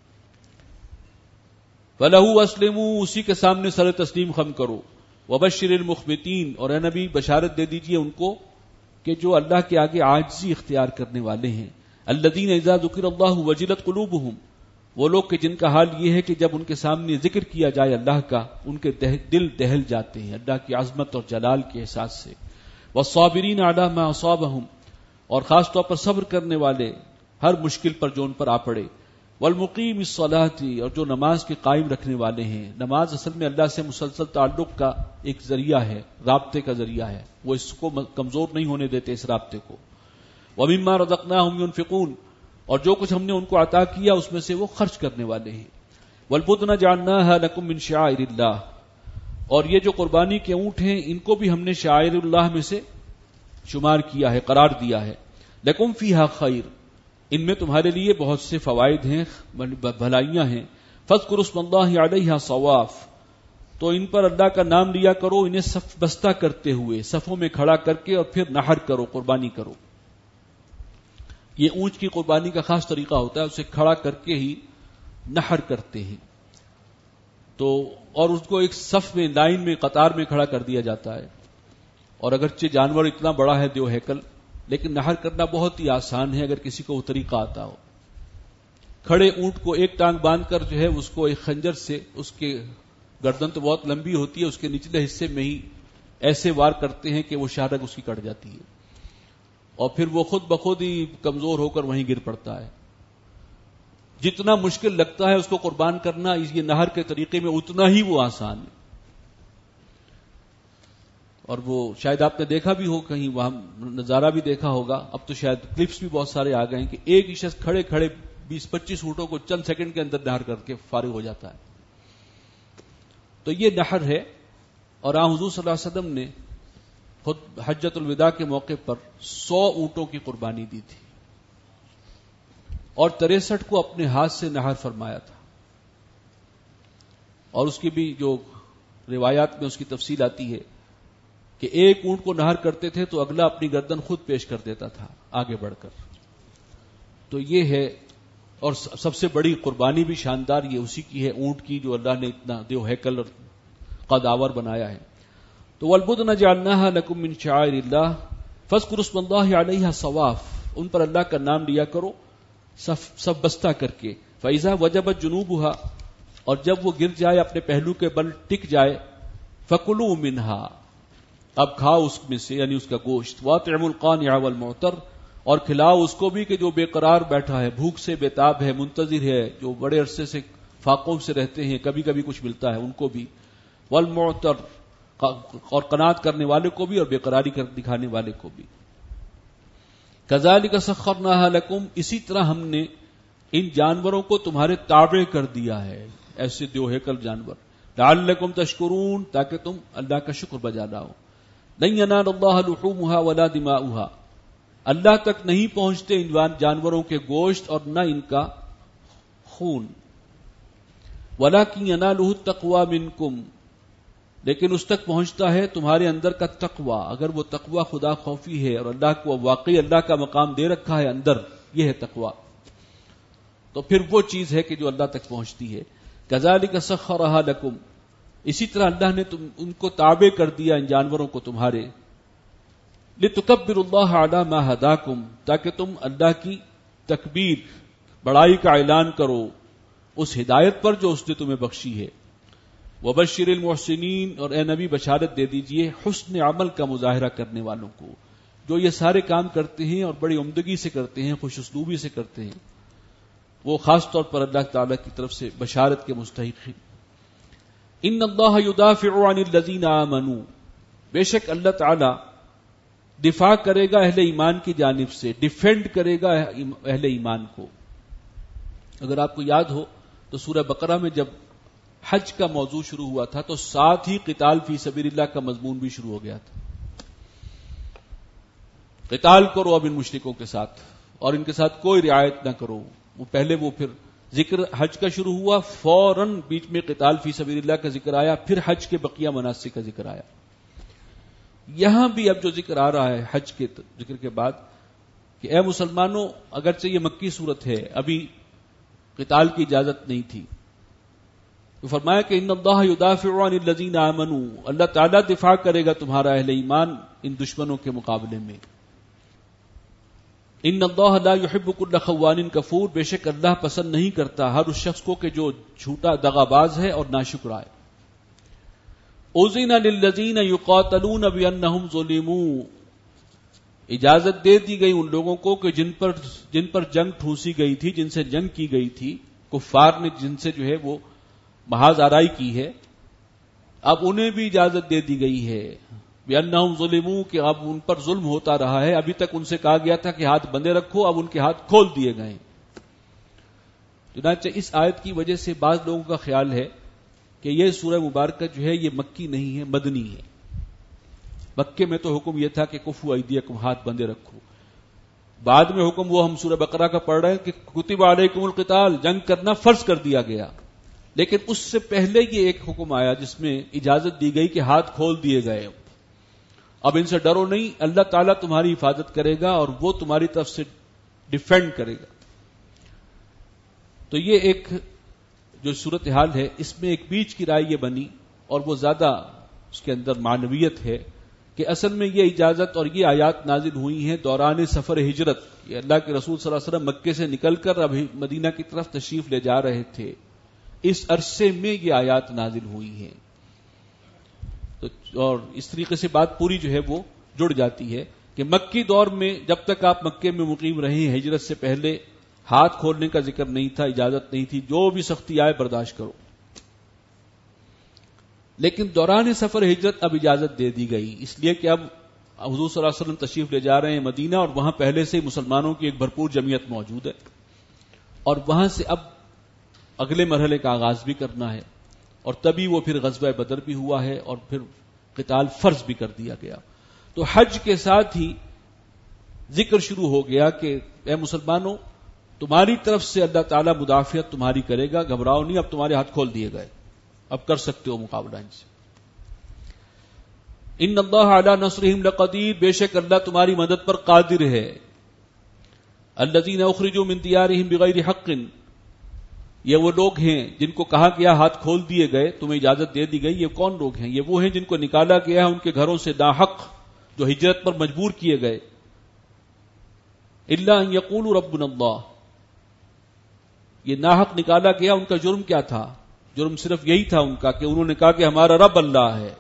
فَلَهُ أَسْلِمُوا، اسی کے سامنے سر تسلیم خم کرو. وَبَشِّرِ الْمُخْبِتِينَ، اور اے نبی بشارت دے دیجئے ان کو کہ جو اللہ کے آگے عاجزی اختیار کرنے والے ہیں. الَّذِينَ إِذَا ذُكِرَ اللَّهُ وَجِلَتْ قُلُوبُهُمْ، وہ لوگ کہ جن کا حال یہ ہے کہ جب ان کے سامنے ذکر کیا جائے اللہ کا ان کے دل دہل جاتے ہیں اللہ کی عظمت اور جلال کے احساس سے. والصابرین علی ما اصابہم، اور خاص طور پر صبر کرنے والے ہر مشکل پر جو ان پر آ پڑے. والمقیم الصلاۃ، اور جو نماز کے قائم رکھنے والے ہیں. نماز اصل میں اللہ سے مسلسل تعلق کا ایک ذریعہ ہے، رابطے کا ذریعہ ہے، وہ اس کو کمزور نہیں ہونے دیتے اس رابطے کو. ومما رزقناہم ينفقون، اور جو کچھ ہم نے ان کو عطا کیا اس میں سے وہ خرچ کرنے والے ہیں. والبدن جعلناها لكم من شعائر اللہ، اور یہ جو قربانی کے اونٹ ہیں ان کو بھی ہم نے شعائر اللہ میں سے شمار کیا ہے، قرار دیا ہے. لکم فیہا خیر، ان میں تمہارے لیے بہت سے فوائد ہیں، بھلائیاں ہیں. فاذکروا اسم اللہ علیہا صواف، تو ان پر اللہ کا نام لیا کرو انہیں صف بستہ کرتے ہوئے، صفوں میں کھڑا کر کے، اور پھر نحر کرو، قربانی کرو. یہ اونٹ کی قربانی کا خاص طریقہ ہوتا ہے، اسے کھڑا کر کے ہی نحر کرتے ہیں. تو اور اس کو ایک صف میں، لائن میں، قطار میں کھڑا کر دیا جاتا ہے. اور اگرچہ جانور اتنا بڑا ہے دیو ہیکل، لیکن نحر کرنا بہت ہی آسان ہے اگر کسی کو وہ طریقہ آتا ہو. کھڑے اونٹ کو ایک ٹانگ باندھ کر جو ہے اس کو ایک خنجر سے، اس کے گردن تو بہت لمبی ہوتی ہے، اس کے نچلے حصے میں ہی ایسے وار کرتے ہیں کہ وہ شہرگ اس کی کٹ جاتی ہے، اور پھر وہ خود بخود ہی کمزور ہو کر وہیں گر پڑتا ہے. جتنا مشکل لگتا ہے اس کو قربان کرنا، یہ نہر کے طریقے میں اتنا ہی وہ آسان ہے. اور وہ شاید آپ نے دیکھا بھی ہو، کہیں وہاں نظارہ بھی دیکھا ہوگا، اب تو شاید کلپس بھی بہت سارے آ گئے ہیں کہ ایک ہی شخص کھڑے کھڑے بیس پچیس اونٹوں کو چند سیکنڈ کے اندر نہر کر کے فارغ ہو جاتا ہے. تو یہ نہر ہے. اور آن حضور صلی اللہ علیہ وسلم نے خود حجۃ الوداع کے موقع پر سو اونٹوں کی قربانی دی تھی، اور تریسٹھ کو اپنے ہاتھ سے نہر فرمایا تھا. اور اس کی بھی جو روایات میں اس کی تفصیل آتی ہے کہ ایک اونٹ کو نہر کرتے تھے تو اگلا اپنی گردن خود پیش کر دیتا تھا آگے بڑھ کر. تو یہ ہے اور سب سے بڑی قربانی بھی شاندار یہ اسی کی ہے، اونٹ کی، جو اللہ نے اتنا دیو ہیکل اور قدآور بنایا ہے. تو والبدن جعلناها لكم من شعائر اللہ فاذکروا اسم اللہ علیہا صواف، ان پر اللہ کا نام لیا کرو سب بستہ کر کے. فإذا وجبت جنوبها، اور جب وہ گر جائے اپنے پہلو کے بل ٹک جائے، فکلوا منها، اب کھاؤ اس میں سے یعنی اس کا گوشت. واطعموا القانع والمعتر، اور کھلاؤ اس کو بھی کہ جو بے قرار بیٹھا ہے، بھوک سے بیتاب ہے، منتظر ہے، جو بڑے عرصے سے فاقوں سے رہتے ہیں، کبھی کبھی کچھ ملتا ہے ان کو بھی. والمعتر، اور قناعت کرنے والے کو بھی اور بے قراری کر دکھانے والے کو بھی. کذالک سخرناها لکم، اسی طرح ہم نے ان جانوروں کو تمہارے تابع کر دیا ہے، ایسے دیو ہیکل جانور. لعلکم تشکرون، تاکہ تم اللہ کا شکر بجا لاؤ. لن ینال اللہ لحومها ولا دماؤها، اللہ تک نہیں پہنچتے ان جانوروں کے گوشت اور نہ ان کا خون. ولکن ینالہ التقوی منکم، لیکن اس تک پہنچتا ہے تمہارے اندر کا تقوی. اگر وہ تقوی خدا خوفی ہے اور اللہ کو واقعی اللہ کا مقام دے رکھا ہے اندر، یہ ہے تقوی، تو پھر وہ چیز ہے کہ جو اللہ تک پہنچتی ہے. کذالک سخرھا لکم، اسی طرح اللہ نے تم ان کو تابع کر دیا ان جانوروں کو تمہارے. لتکبروا اللہ علی ما ہداکم، تاکہ تم اللہ کی تکبیر، بڑائی کا اعلان کرو اس ہدایت پر جو اس نے تمہیں بخشی ہے. وبشر المحسنین، اور اے نبی بشارت دے دیجئے حسن عمل کا مظاہرہ کرنے والوں کو، جو یہ سارے کام کرتے ہیں اور بڑی عمدگی سے کرتے ہیں، خوش اسلوبی سے کرتے ہیں، وہ خاص طور پر اللہ تعالی کی طرف سے بشارت کے مستحق ہیں. ان اللہ یدافع عن الذین آمنوا، بے شک اللہ تعالی دفاع کرے گا اہل ایمان کی جانب سے، ڈیفینڈ کرے گا اہل ایمان کو. اگر آپ کو یاد ہو تو سورہ بقرہ میں جب حج کا موضوع شروع ہوا تھا تو ساتھ ہی قتال فی سبیل اللہ کا مضمون بھی شروع ہو گیا تھا. قتال کرو اب ان مشرکوں کے ساتھ، اور ان کے ساتھ کوئی رعایت نہ کرو. وہ پہلے وہ پھر ذکر حج کا شروع ہوا، فوراً بیچ میں قتال فی سبیل اللہ کا ذکر آیا، پھر حج کے بقیہ مناسک کا ذکر آیا. یہاں بھی اب جو ذکر آ رہا ہے حج کے ذکر کے بعد کہ اے مسلمانوں، اگرچہ یہ مکی صورت ہے، ابھی قتال کی اجازت نہیں تھی، تو فرمایا کہ ان اللہ یدافع عن الذین آمنوا، اللہ تعالیٰ دفاع کرے گا تمہارا اہل ایمان ان دشمنوں کے مقابلے میں. ان اللہ لا یحب کل خوان کفور، بے شک اللہ پسند نہیں کرتا ہر اس شخص کو کہ جو جھوٹا دغاباز ہے اور ناشکر ہے. اذن للذین یقاتلون بانہم ظلموا، اجازت دے دی گئی ان لوگوں کو کہ جن پر جن پر جنگ ٹھوسی گئی تھی، جن سے جنگ کی گئی تھی، کفار نے جن سے جو ہے وہ محاذ آرائی کی ہے، اب انہیں بھی اجازت دے دی گئی ہے. بِأَنَّهُمْ ظُلِمُوا، کہ اب ان پر ظلم ہوتا رہا ہے. ابھی تک ان سے کہا گیا تھا کہ ہاتھ بندے رکھو، اب ان کے ہاتھ کھول دیے گئے. چنانچہ اس آیت کی وجہ سے بعض لوگوں کا خیال ہے کہ یہ سورہ مبارکہ جو ہے یہ مکی نہیں ہے، مدنی ہے. مکے میں تو حکم یہ تھا کہ کفوا ایدیکم، ہاتھ بندے رکھو. بعد میں حکم وہ ہم سورہ بقرہ کا پڑھ رہے ہیں کہ کتب علیکم القتال، جنگ کرنا فرض کر دیا گیا. لیکن اس سے پہلے یہ ایک حکم آیا جس میں اجازت دی گئی کہ ہاتھ کھول دیے گئے. اب ان سے ڈرو نہیں، اللہ تعالیٰ تمہاری حفاظت کرے گا اور وہ تمہاری طرف سے ڈیفینڈ کرے گا. تو یہ ایک جو صورتحال ہے، اس میں ایک بیچ کی رائے یہ بنی، اور وہ زیادہ اس کے اندر معنویت ہے، کہ اصل میں یہ اجازت اور یہ آیات نازل ہوئی ہیں دوران سفر ہجرت. کہ اللہ کے رسول صلی اللہ علیہ وسلم مکے سے نکل کر اب مدینہ کی طرف تشریف لے جا رہے تھے، اس عرصے میں یہ آیات نازل ہوئی ہیں. تو اور اس طریقے سے بات پوری جو ہے وہ جڑ جاتی ہے کہ مکی دور میں جب تک آپ مکے میں مقیم رہے، ہجرت سے پہلے ہاتھ کھولنے کا ذکر نہیں تھا، اجازت نہیں تھی، جو بھی سختی آئے برداشت کرو. لیکن دوران سفر ہجرت اب اجازت دے دی گئی، اس لیے کہ اب حضور صلی اللہ علیہ وسلم تشریف لے جا رہے ہیں مدینہ، اور وہاں پہلے سے مسلمانوں کی ایک بھرپور جمعیت موجود ہے، اور وہاں سے اب اگلے مرحلے کا آغاز بھی کرنا ہے. اور تبھی وہ پھر غزوہ بدر بھی ہوا ہے، اور پھر قتال فرض بھی کر دیا گیا. تو حج کے ساتھ ہی ذکر شروع ہو گیا کہ اے مسلمانوں، تمہاری طرف سے اللہ تعالیٰ مدافعت تمہاری کرے گا، گھبراؤ نہیں، اب تمہارے ہاتھ کھول دیے گئے، اب کر سکتے ہو مقابلہ ان سے. ان اللہ علی نصرہم لقدیر، بے شک اللہ تمہاری مدد پر قادر ہے. الذین اخرجوا من دیارہم بغیر حق، یہ وہ لوگ ہیں جن کو کہا گیا ہاتھ کھول دیے گئے، تمہیں اجازت دے دی گئی. یہ کون لوگ ہیں؟ یہ وہ ہیں جن کو نکالا گیا ہے ان کے گھروں سے ناحق، جو ہجرت پر مجبور کیے گئے. الا ان یقولوا ربنا اللہ، یہ ناحق نکالا گیا. ان کا جرم کیا تھا؟ جرم صرف یہی تھا ان کا کہ انہوں نے کہا کہ ہمارا رب اللہ ہے.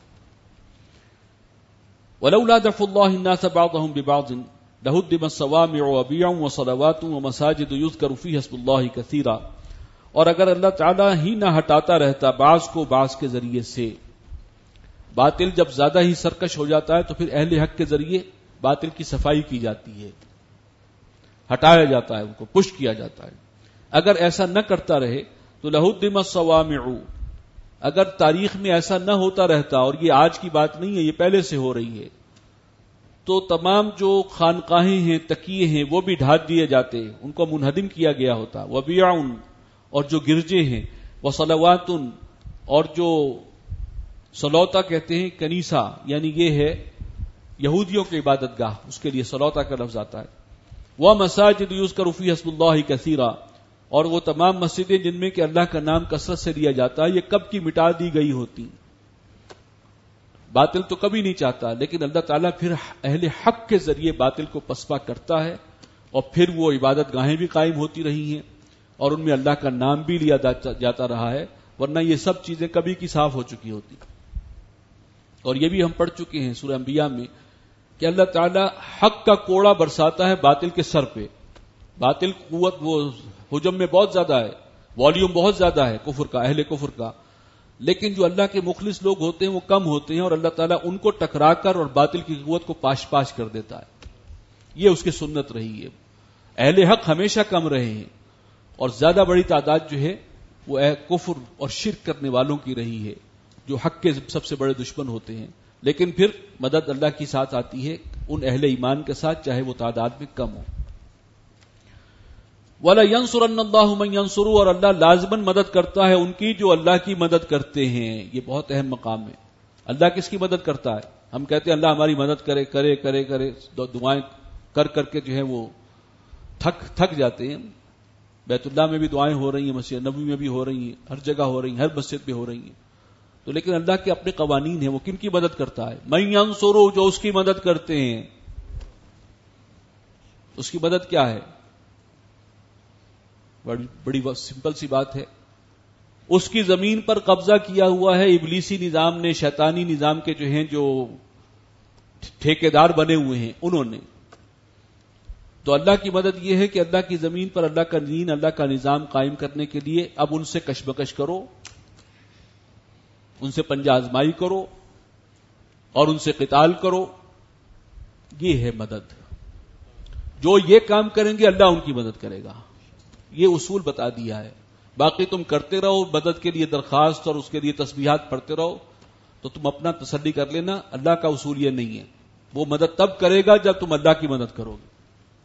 ولولا دفع اللہ الناس بعضهم ببعض لهدمت صوامع وبيع وصلوات ومساجد يذكر فيها اسم الله كثيرا، اور اگر اللہ تعالیٰ ہی نہ ہٹاتا رہتا بعض کو بعض کے ذریعے سے، باطل جب زیادہ ہی سرکش ہو جاتا ہے تو پھر اہل حق کے ذریعے باطل کی صفائی کی جاتی ہے، ہٹایا جاتا ہے، ان کو پش کیا جاتا ہے. اگر ایسا نہ کرتا رہے تو لہدمت الصوامع، اگر تاریخ میں ایسا نہ ہوتا رہتا، اور یہ آج کی بات نہیں ہے، یہ پہلے سے ہو رہی ہے، تو تمام جو خانقاہیں ہیں، تکیے ہیں، وہ بھی ڈھا دیے جاتے، ان کو منہدم کیا گیا ہوتا. وبیع، اور جو گرجے ہیں، وصلوات، اور جو صلوتا کہتے ہیں کنیسہ، یعنی یہ ہے یہودیوں کی عبادت گاہ، اس کے لیے صلوتا کا لفظ آتا ہے. ومساجد یذکر فیہا اسم اللہ کثیرا، اور وہ تمام مسجدیں جن میں کہ اللہ کا نام کثرت سے لیا جاتا ہے، یہ کب کی مٹا دی گئی ہوتی. باطل تو کبھی نہیں چاہتا، لیکن اللہ تعالیٰ پھر اہل حق کے ذریعے باطل کو پسپا کرتا ہے، اور پھر وہ عبادت گاہیں بھی قائم ہوتی رہی ہیں اور ان میں اللہ کا نام بھی لیا جاتا رہا ہے، ورنہ یہ سب چیزیں کبھی کی صاف ہو چکی ہوتی. اور یہ بھی ہم پڑھ چکے ہیں سورہ انبیاء میں کہ اللہ تعالیٰ حق کا کوڑا برساتا ہے باطل کے سر پہ. باطل قوت وہ حجم میں بہت زیادہ ہے، والیوم بہت زیادہ ہے کفر کا، اہل کفر کا، لیکن جو اللہ کے مخلص لوگ ہوتے ہیں وہ کم ہوتے ہیں، اور اللہ تعالیٰ ان کو ٹکرا کر اور باطل کی قوت کو پاش پاش کر دیتا ہے. یہ اس کی سنت رہی ہے. اہل حق ہمیشہ کم رہے ہیں، اور زیادہ بڑی تعداد جو ہے وہ کفر اور شرک کرنے والوں کی رہی ہے، جو حق کے سب سے بڑے دشمن ہوتے ہیں. لیکن پھر مدد اللہ کی ساتھ آتی ہے ان اہل ایمان کے ساتھ، چاہے وہ تعداد میں کم ہو. وَلَا يَنْصُرَنَّ اللَّهُ مَنْ يَنْصُرُهُ، اور اللہ لازماً مدد کرتا ہے ان کی جو اللہ کی مدد کرتے ہیں. یہ بہت اہم مقام ہے. اللہ کس کی مدد کرتا ہے؟ ہم کہتے ہیں اللہ ہماری مدد کرے کرے کرے کرے دعائیں کر کر کے جو ہے وہ تھک تھک جاتے ہیں. بیت اللہ میں بھی دعائیں ہو رہی ہیں، مسجد نبوی میں بھی ہو رہی ہیں، ہر جگہ ہو رہی ہیں، ہر مسجد میں ہو رہی ہیں. تو لیکن اللہ کے اپنے قوانین ہیں، وہ کن کی مدد کرتا ہے؟ مَن يَنْصُرُ، جو اس کی مدد کرتے ہیں. اس کی مدد کیا ہے؟ بڑی بڑی سمپل سی بات ہے. اس کی زمین پر قبضہ کیا ہوا ہے ابلیسی نظام نے، شیطانی نظام کے جو ہیں جو ٹھیکیدار بنے ہوئے ہیں انہوں نے. تو اللہ کی مدد یہ ہے کہ اللہ کی زمین پر اللہ کا دین، اللہ کا نظام قائم کرنے کے لیے اب ان سے کشمکش کرو، ان سے پنجہ آزمائی کرو اور ان سے قتال کرو. یہ ہے مدد. جو یہ کام کریں گے اللہ ان کی مدد کرے گا. یہ اصول بتا دیا ہے. باقی تم کرتے رہو مدد کے لیے درخواست اور اس کے لیے تسبیحات پڑھتے رہو، تو تم اپنا تسلی کر لینا، اللہ کا اصول یہ نہیں ہے. وہ مدد تب کرے گا جب تم اللہ کی مدد کرو گے.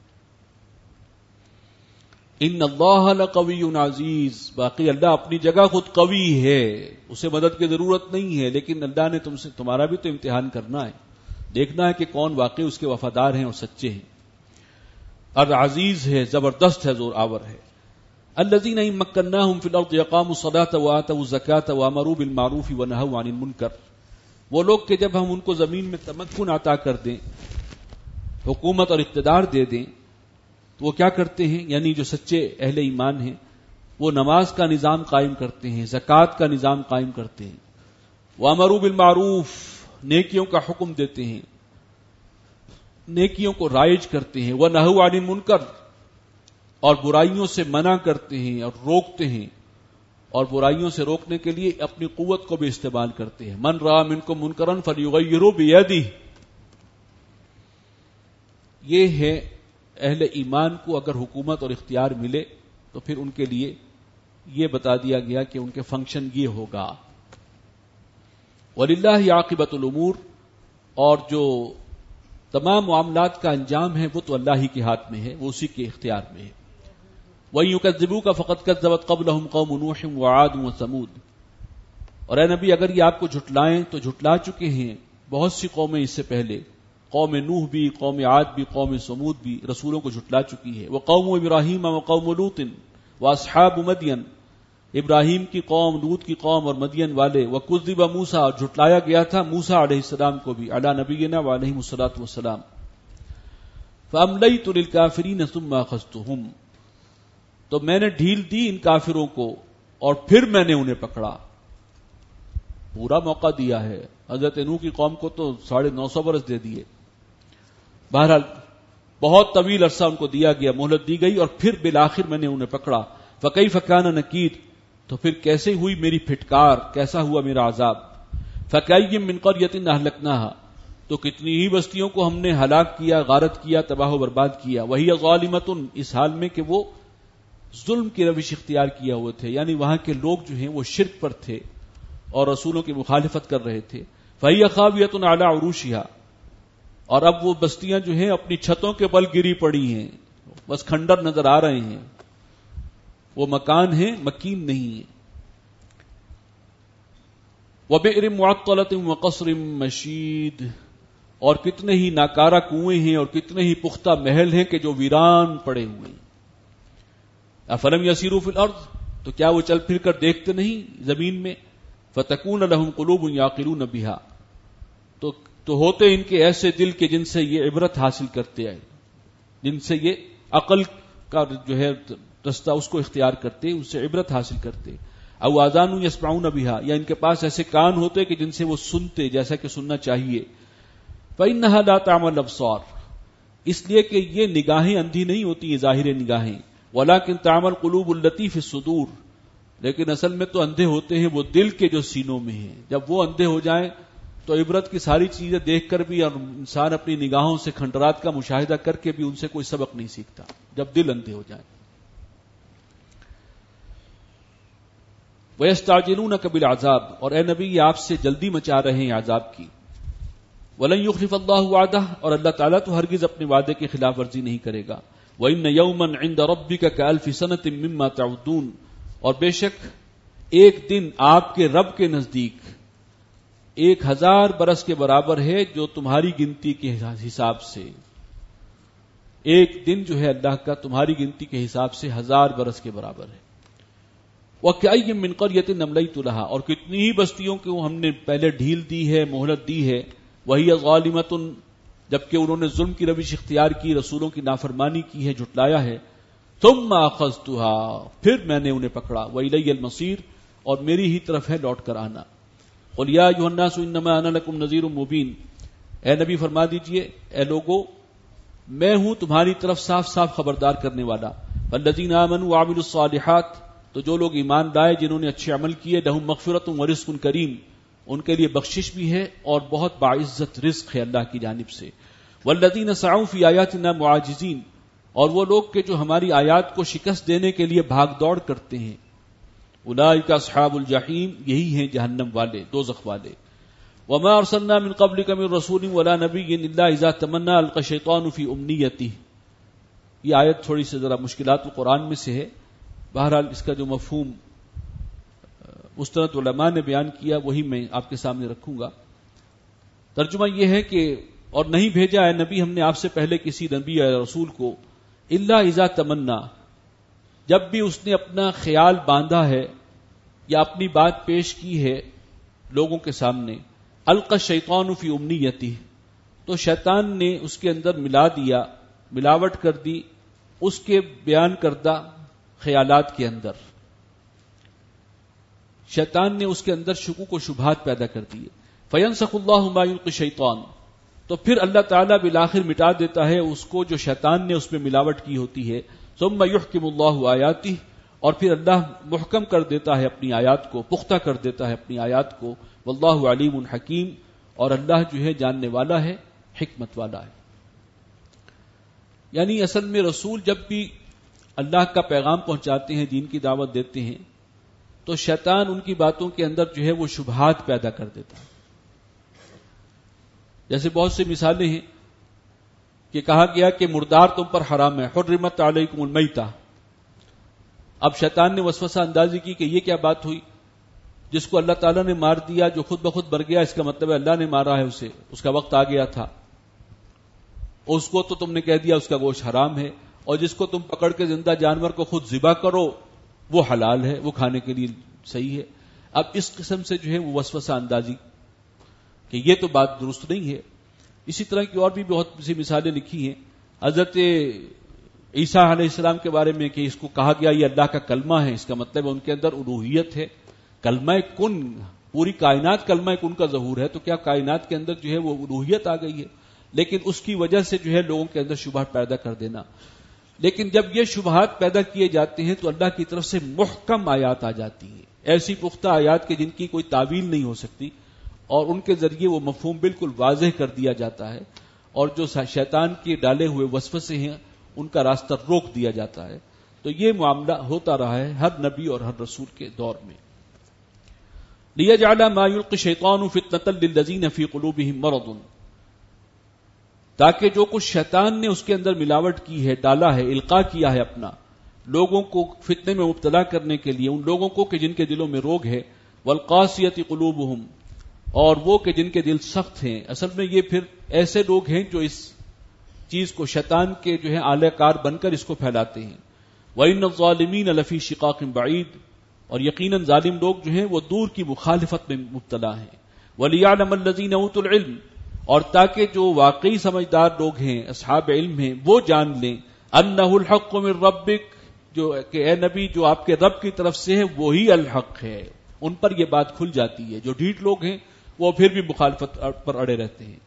ان اللہ لقوی عزیز، باقی اللہ اپنی جگہ خود قوی ہے، اسے مدد کی ضرورت نہیں ہے، لیکن اللہ نے تم سے تمہارا بھی تو امتحان کرنا ہے، دیکھنا ہے کہ کون واقعی اس کے وفادار ہیں اور سچے ہیں. العزیز ہے، زبردست ہے، زور آور ہے. الذین ان مکناہم فی الارض اقاموا الصلاة وآتوا الزکاة وامروا بالمعروف ونہوا عن المنکر. وہ لوگ کہ جب ہم ان کو زمین میں تمکن عطا کر دیں، حکومت اور اقتدار دے دیں، تو وہ کیا کرتے ہیں؟ یعنی جو سچے اہل ایمان ہیں وہ نماز کا نظام قائم کرتے ہیں، زکوٰۃ کا نظام قائم کرتے ہیں، وامروا بالمعروف، نیکیوں کا حکم دیتے ہیں، نیکیوں کو رائج کرتے ہیں، ونہوا عن المنکر، اور برائیوں سے منع کرتے ہیں اور روکتے ہیں، اور برائیوں سے روکنے کے لیے اپنی قوت کو بھی استعمال کرتے ہیں. من رأى منکم منکرا فلیغیرہ بیدہ. یہ ہے اہل ایمان کو اگر حکومت اور اختیار ملے تو پھر ان کے لیے یہ بتا دیا گیا کہ ان کے فنکشن یہ ہوگا. وَلِلَّهِ عَاقِبَةُ الْأُمُورِ، اور جو تمام معاملات کا انجام ہے وہ تو اللہ ہی کے ہاتھ میں ہے، وہ اسی کے اختیار میں ہے. وَإِن يُكَذِّبُوكَ فَقَدْ كَذَّبَتْ قَبْلَهُمْ قَوْمُ نُوحٍ وَعَادٌ وَثَمُودُ. اور اے نبی اگر یہ آپ کو جھٹلائیں تو جھٹلا چکے ہیں بہت سی قومیں اس سے پہلے، قوم نوح بھی، قوم عاد بھی، قوم سمود بھی رسولوں کو جھٹلا چکی ہے. وقوم ابراہیم وقوم لوط واصحاب مدین، ابراہیم کی قوم، لوط کی قوم اور مدین والے. وکذب موسیٰ، اور جھٹلایا گیا تھا موسیٰ علیہ السلام کو بھی، علی نبینا وعلیہ الصلاۃ والسلام. فاملیت للکافرین ثم اخذتهم، تو میں نے ڈھیل دی ان کافروں کو اور پھر میں نے انہیں پکڑا. پورا موقع دیا ہے. حضرت نوح کی قوم کو تو ساڑھے نو سو برس دے دیے. بہرحال بہت طویل عرصہ ان کو دیا گیا، مہلت دی گئی، اور پھر بالآخر میں نے انہیں پکڑا. فکیف کان نکیر، تو پھر کیسے ہوئی میری پھٹکار، کیسا ہوا میرا عذاب. فکأی من قریۃ اہلکناھا، تو کتنی ہی بستیوں کو ہم نے ہلاک کیا، غارت کیا، تباہ و برباد کیا. وہی ظالمۃ، اس حال میں کہ وہ ظلم کی روش اختیار کیا ہوئے تھے، یعنی وہاں کے لوگ جو ہیں وہ شرک پر تھے اور رسولوں کی مخالفت کر رہے تھے. فہی خاویۃ علی عروشہا، اور اب وہ بستیاں جو ہیں اپنی چھتوں کے بل گری پڑی ہیں، بس کھنڈر نظر آ رہے ہیں، وہ مکان ہیں، مکین نہیں ہیں. وبئر معطلۃ وقصر مشید، اور کتنے ہی ناکارہ کنویں ہیں اور کتنے ہی پختہ محل ہیں کہ جو ویران پڑے ہوئے ہیں. افلم یسیروا فی الارض، تو کیا وہ چل پھر کر دیکھتے نہیں زمین میں. فتکون لہم قلوب یعقلون بہا، تو تو ہوتے ان کے ایسے دل کے جن سے یہ عبرت حاصل کرتے آئے، جن سے یہ عقل کا جو ہے رستہ اس کو اختیار کرتے، اس سے عبرت حاصل کرتے. او آذان یسمعون بہا، یا ان کے پاس ایسے کان ہوتے کہ جن سے وہ سنتے جیسا کہ سننا چاہیے. فإنها لا تعمى الابصار، اس لیے کہ یہ نگاہیں اندھی نہیں ہوتی، یہ ظاہر نگاہیں. ولكن تعمى القلوب التي في الصدور، لیکن اصل میں تو اندھے ہوتے ہیں وہ دل کے جو سینوں میں ہیں. جب وہ اندھے ہو جائیں تو عبرت کی ساری چیزیں دیکھ کر بھی اور انسان اپنی نگاہوں سے کھنڈرات کا مشاہدہ کر کے بھی ان سے کوئی سبق نہیں سیکھتا، جب دل اندھے ہو جائیں. وَيَسْتَعْجِلُونَكَ بِالْعَذَابِ، اور اے نبی یہ آپ سے جلدی مچا رہے ہیں عذاب کی. وَلَن يُخْلِفَ اللَّهُ وَعْدَهُ، اور اللہ تعالیٰ تو ہرگز اپنے وعدے کی خلاف ورزی نہیں کرے گا. وَإِنَّ يَوْمًا عِندَ رَبِّكَ كَأَلْفِ سَنَةٍ مِّمَّا تَعُدُّونَ، اور بے شک ایک دن آپ کے رب کے نزدیک ایک ہزار برس کے برابر ہے جو تمہاری گنتی کے حساب سے. ایک دن جو ہے اللہ کا تمہاری گنتی کے حساب سے ہزار برس کے برابر ہے. وَكَأَيٍّ مِّن قَرْيَةٍ أَمْلَيْتُ لَهَا، اور کتنی ہی بستیوں کو ہم نے پہلے ڈھیل دی ہے، مہلت دی ہے. وَهِيَ ظَالِمَةٌ، جبکہ انہوں نے ظلم کی روش اختیار کی، رسولوں کی نافرمانی کی ہے، جھٹلایا ہے. ثُمَّ أَخَذْتُهَا، پھر میں نے انہیں پکڑا. وَإِلَيَّ الْمَصِيرُ، اور میری ہی طرف ہے لوٹ کر آنا. قُلْ يَا أَيُّهَا النَّاسُ إِنَّمَا أَنَا لَكُمْ نَذِيرٌ مُبِينٌ، اے نبی فرما دیجئے اے لوگو میں ہوں تمہاری طرف صاف صاف خبردار کرنے والا. فَالَّذِينَ آمَنُوا وَعَمِلُوا الصَّالِحَاتِ، تو جو لوگ ایمان لائے جنہوں نے اچھے عمل کیے، لَهُم مَغْفِرَةٌ وَرِزْقٌ کریم، ان کے لیے بخشش بھی ہے اور بہت باعزت رزق ہے اللہ کی جانب سے. وَالَّذِينَ سَعُوا فِي آيَاتِنَا مُعَاجِزِينَ، اور وہ لوگ کہ جو ہماری آیات کو شکست دینے کے لیے بھاگ دوڑ کرتے ہیں. اولئک اصحاب الجحیم، یہی ہیں جہنم والے، دوزخ والے. وما ارسلنا من قبلک من رسول ولا نبی الا اذا تمنى القى الشیطان فی امنیته، یہ آیت تھوڑی سی ذرا مشکلات القرآن میں سے ہے. بہرحال اس کا جو مفہوم مستند علماء نے بیان کیا وہی میں آپ کے سامنے رکھوں گا. ترجمہ یہ ہے کہ اور نہیں بھیجا اے نبی ہم نے آپ سے پہلے کسی نبی یا رسول کو الا اذا تمنا، جب بھی اس نے اپنا خیال باندھا ہے یا اپنی بات پیش کی ہے لوگوں کے سامنے. القى الشیطان فی امنیتہ، تو شیطان نے اس کے اندر ملا دیا، ملاوٹ کر دی اس کے بیان کردہ خیالات کے اندر. شیطان نے اس کے اندر شکوک و شبہات پیدا کر دیے. فینسخ اللہ ما یلقی الشیطان، تو پھر اللہ تعالیٰ بالآخر مٹا دیتا ہے اس کو جو شیطان نے اس میں ملاوٹ کی ہوتی ہے. ثم یحکم اللہ آیاتہ، اور پھر اللہ محکم کر دیتا ہے اپنی آیات کو، پختہ کر دیتا ہے اپنی آیات کو. واللہ علیم حکیم، اور اللہ جو ہے جاننے والا ہے، حکمت والا ہے. یعنی اصل میں رسول جب بھی اللہ کا پیغام پہنچاتے ہیں، دین کی دعوت دیتے ہیں، تو شیطان ان کی باتوں کے اندر جو ہے وہ شبہات پیدا کر دیتا ہے. جیسے بہت سی مثالیں ہیں کہ کہا گیا کہ مردار تم پر حرام ہے، حرمت علیکم المیتہ. اب شیطان نے وسوسہ اندازی کی کہ یہ کیا بات ہوئی، جس کو اللہ تعالیٰ نے مار دیا جو خود بخود مر گیا، اس کا مطلب ہے اللہ نے مارا ہے اسے، اس کا وقت آ گیا تھا. اس کو تو تم نے کہہ دیا اس کا گوشت حرام ہے، اور جس کو تم پکڑ کے زندہ جانور کو خود ذبح کرو وہ حلال ہے، وہ کھانے کے لیے صحیح ہے۔ اب اس قسم سے جو ہے وہ وسوسہ اندازی کہ یہ تو بات درست نہیں ہے۔ اسی طرح کی اور بھی بہت سی مثالیں لکھی ہیں حضرت عیسیٰ علیہ السلام کے بارے میں کہ اس کو کہا گیا یہ اللہ کا کلمہ ہے، اس کا مطلب ہے ان کے اندر الوہیت ہے، کلمہ کن، پوری کائنات کلمہ کن کا ظہور ہے، تو کیا کائنات کے اندر جو ہے وہ الوہیت آ گئی ہے؟ لیکن اس کی وجہ سے جو ہے لوگوں کے اندر شبہات پیدا کر دینا۔ لیکن جب یہ شبہات پیدا کیے جاتے ہیں تو اللہ کی طرف سے محکم آیات آ جاتی ہیں، ایسی پختہ آیات کے جن کی کوئی تعویل نہیں ہو سکتی، اور ان کے ذریعے وہ مفہوم بالکل واضح کر دیا جاتا ہے، اور جو شیطان کے ڈالے ہوئے وسوسے ہیں ان کا راستہ روک دیا جاتا ہے۔ تو یہ معاملہ ہوتا رہا ہے ہر نبی اور ہر رسول کے دور میں۔ لِيَجْعَلَ مَا يُلْقِ الشَّيْطَانُ فِتْنَةً لِلَّذِينَ فِي قُلُوبِهِم مَرَضٌ، تاکہ جو کچھ شیطان نے اس کے اندر ملاوٹ کی ہے، ڈالا ہے، القاء کیا ہے اپنا، لوگوں کو فتنے میں مبتلا کرنے کے لیے، ان لوگوں کو کہ جن کے دلوں میں روگ ہے، وَالْقَاسِيَةِ قُلُوبُهُمْ، اور وہ کہ جن کے دل سخت ہیں۔ اصل میں یہ پھر ایسے لوگ ہیں جو اس چیز کو شیطان کے جو ہے آلہ کار بن کر اس کو پھیلاتے ہیں۔ وَإِنَّ الظَّالِمِينَ لَفِي شِقَاقٍ بَعِيدٍ، اور یقیناً ظالم لوگ جو ہیں وہ دور کی مخالفت میں مبتلا ہیں۔ وَلِيَعْلَمَ الَّذِينَ أُوتُوا الْعِلْمَ، اور تاکہ جو واقعی سمجھدار لوگ ہیں، اصحاب علم ہیں، وہ جان لیں أَنَّهُ الْحَقُّ مِن رَبِّكَ، جو کہ اے نبی جو آپ کے رب کی طرف سے ہے وہی الحق ہے۔ ان پر یہ بات کھل جاتی ہے۔ جو ڈھیٹ لوگ ہیں وہ پھر بھی مخالفت پر اڑے رہتے ہیں۔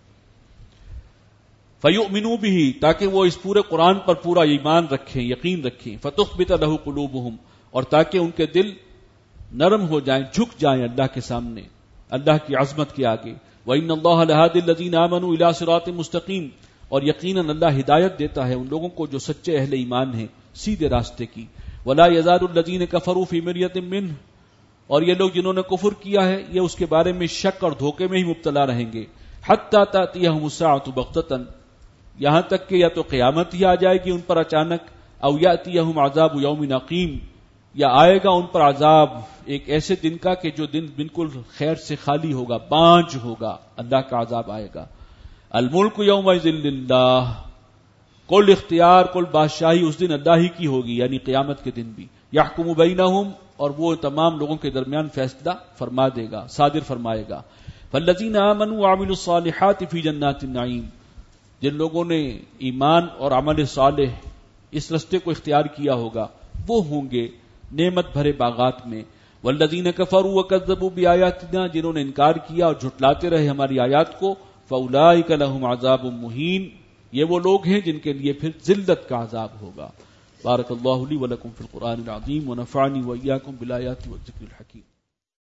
فَيُؤْمِنُوا بِهِ، تاکہ وہ اس پورے قرآن پر پورا ایمان رکھیں، یقین رکھیں۔ فَتُخْبِتَ لَهُ قُلُوبُهُمْ، اور تاکہ ان کے دل نرم ہو جائیں، جھک جائیں اللہ کے سامنے، اللہ کی عظمت کے آگے۔ وَإِنَّ اللَّهَ لَهَادِ الَّذِينَ آمَنُوا إِلَىٰ صِرَاطٍ مُسْتَقِيمٍ، اور یقیناً اللہ ہدایت دیتا ہے ان لوگوں کو جو سچے اہل ایمان ہیں سیدھے راستے کی۔ وَلَا يَزَالُ الَّذِينَ كَفَرُوا فِي مِرْيَةٍ مِّنْهُ، اور یہ لوگ جنہوں نے کفر کیا ہے یہ اس کے بارے میں شک اور دھوکے میں ہی مبتلا رہیں گے۔ حَتَّىٰ تَأْتِيَهُمُ السَّاعَةُ بَغْتَةً، یہاں تک کہ یا تو قیامت ہی آ جائے گی ان پر اچانک، او یأتیہم عذاب یوم عقیم، یا آئے گا ان پر عذاب ایک ایسے دن کا کہ جو دن بالکل خیر سے خالی ہوگا، بانج ہوگا، اللہ کا عذاب آئے گا۔ الملک یومئذ للہ، کل اختیار کل بادشاہی اس دن اللہ ہی کی ہوگی، یعنی قیامت کے دن بھی۔ یحکم بینہم، اور وہ تمام لوگوں کے درمیان فیصلہ فرما دے گا، صادر فرمائے گا۔ فالذین آمنوا وعملوا الصالحات فی جنات النعیم، جن لوگوں نے ایمان اور عمل صالح اس رستے کو اختیار کیا ہوگا وہ ہوں گے نعمت بھرے باغات میں۔ والذین کفروا وکذبوا بآیاتنا، جنہوں نے انکار کیا اور جھٹلاتے رہے ہماری آیات کو، فاولئک لہم عذاب مہین، یہ وہ لوگ ہیں جن کے لیے پھر ذلت کا عذاب ہوگا۔ بارک اللہ لی ولکم فی القرآن العظیم ونفعنی وإیاکم بالآیات والذکر الحکیم۔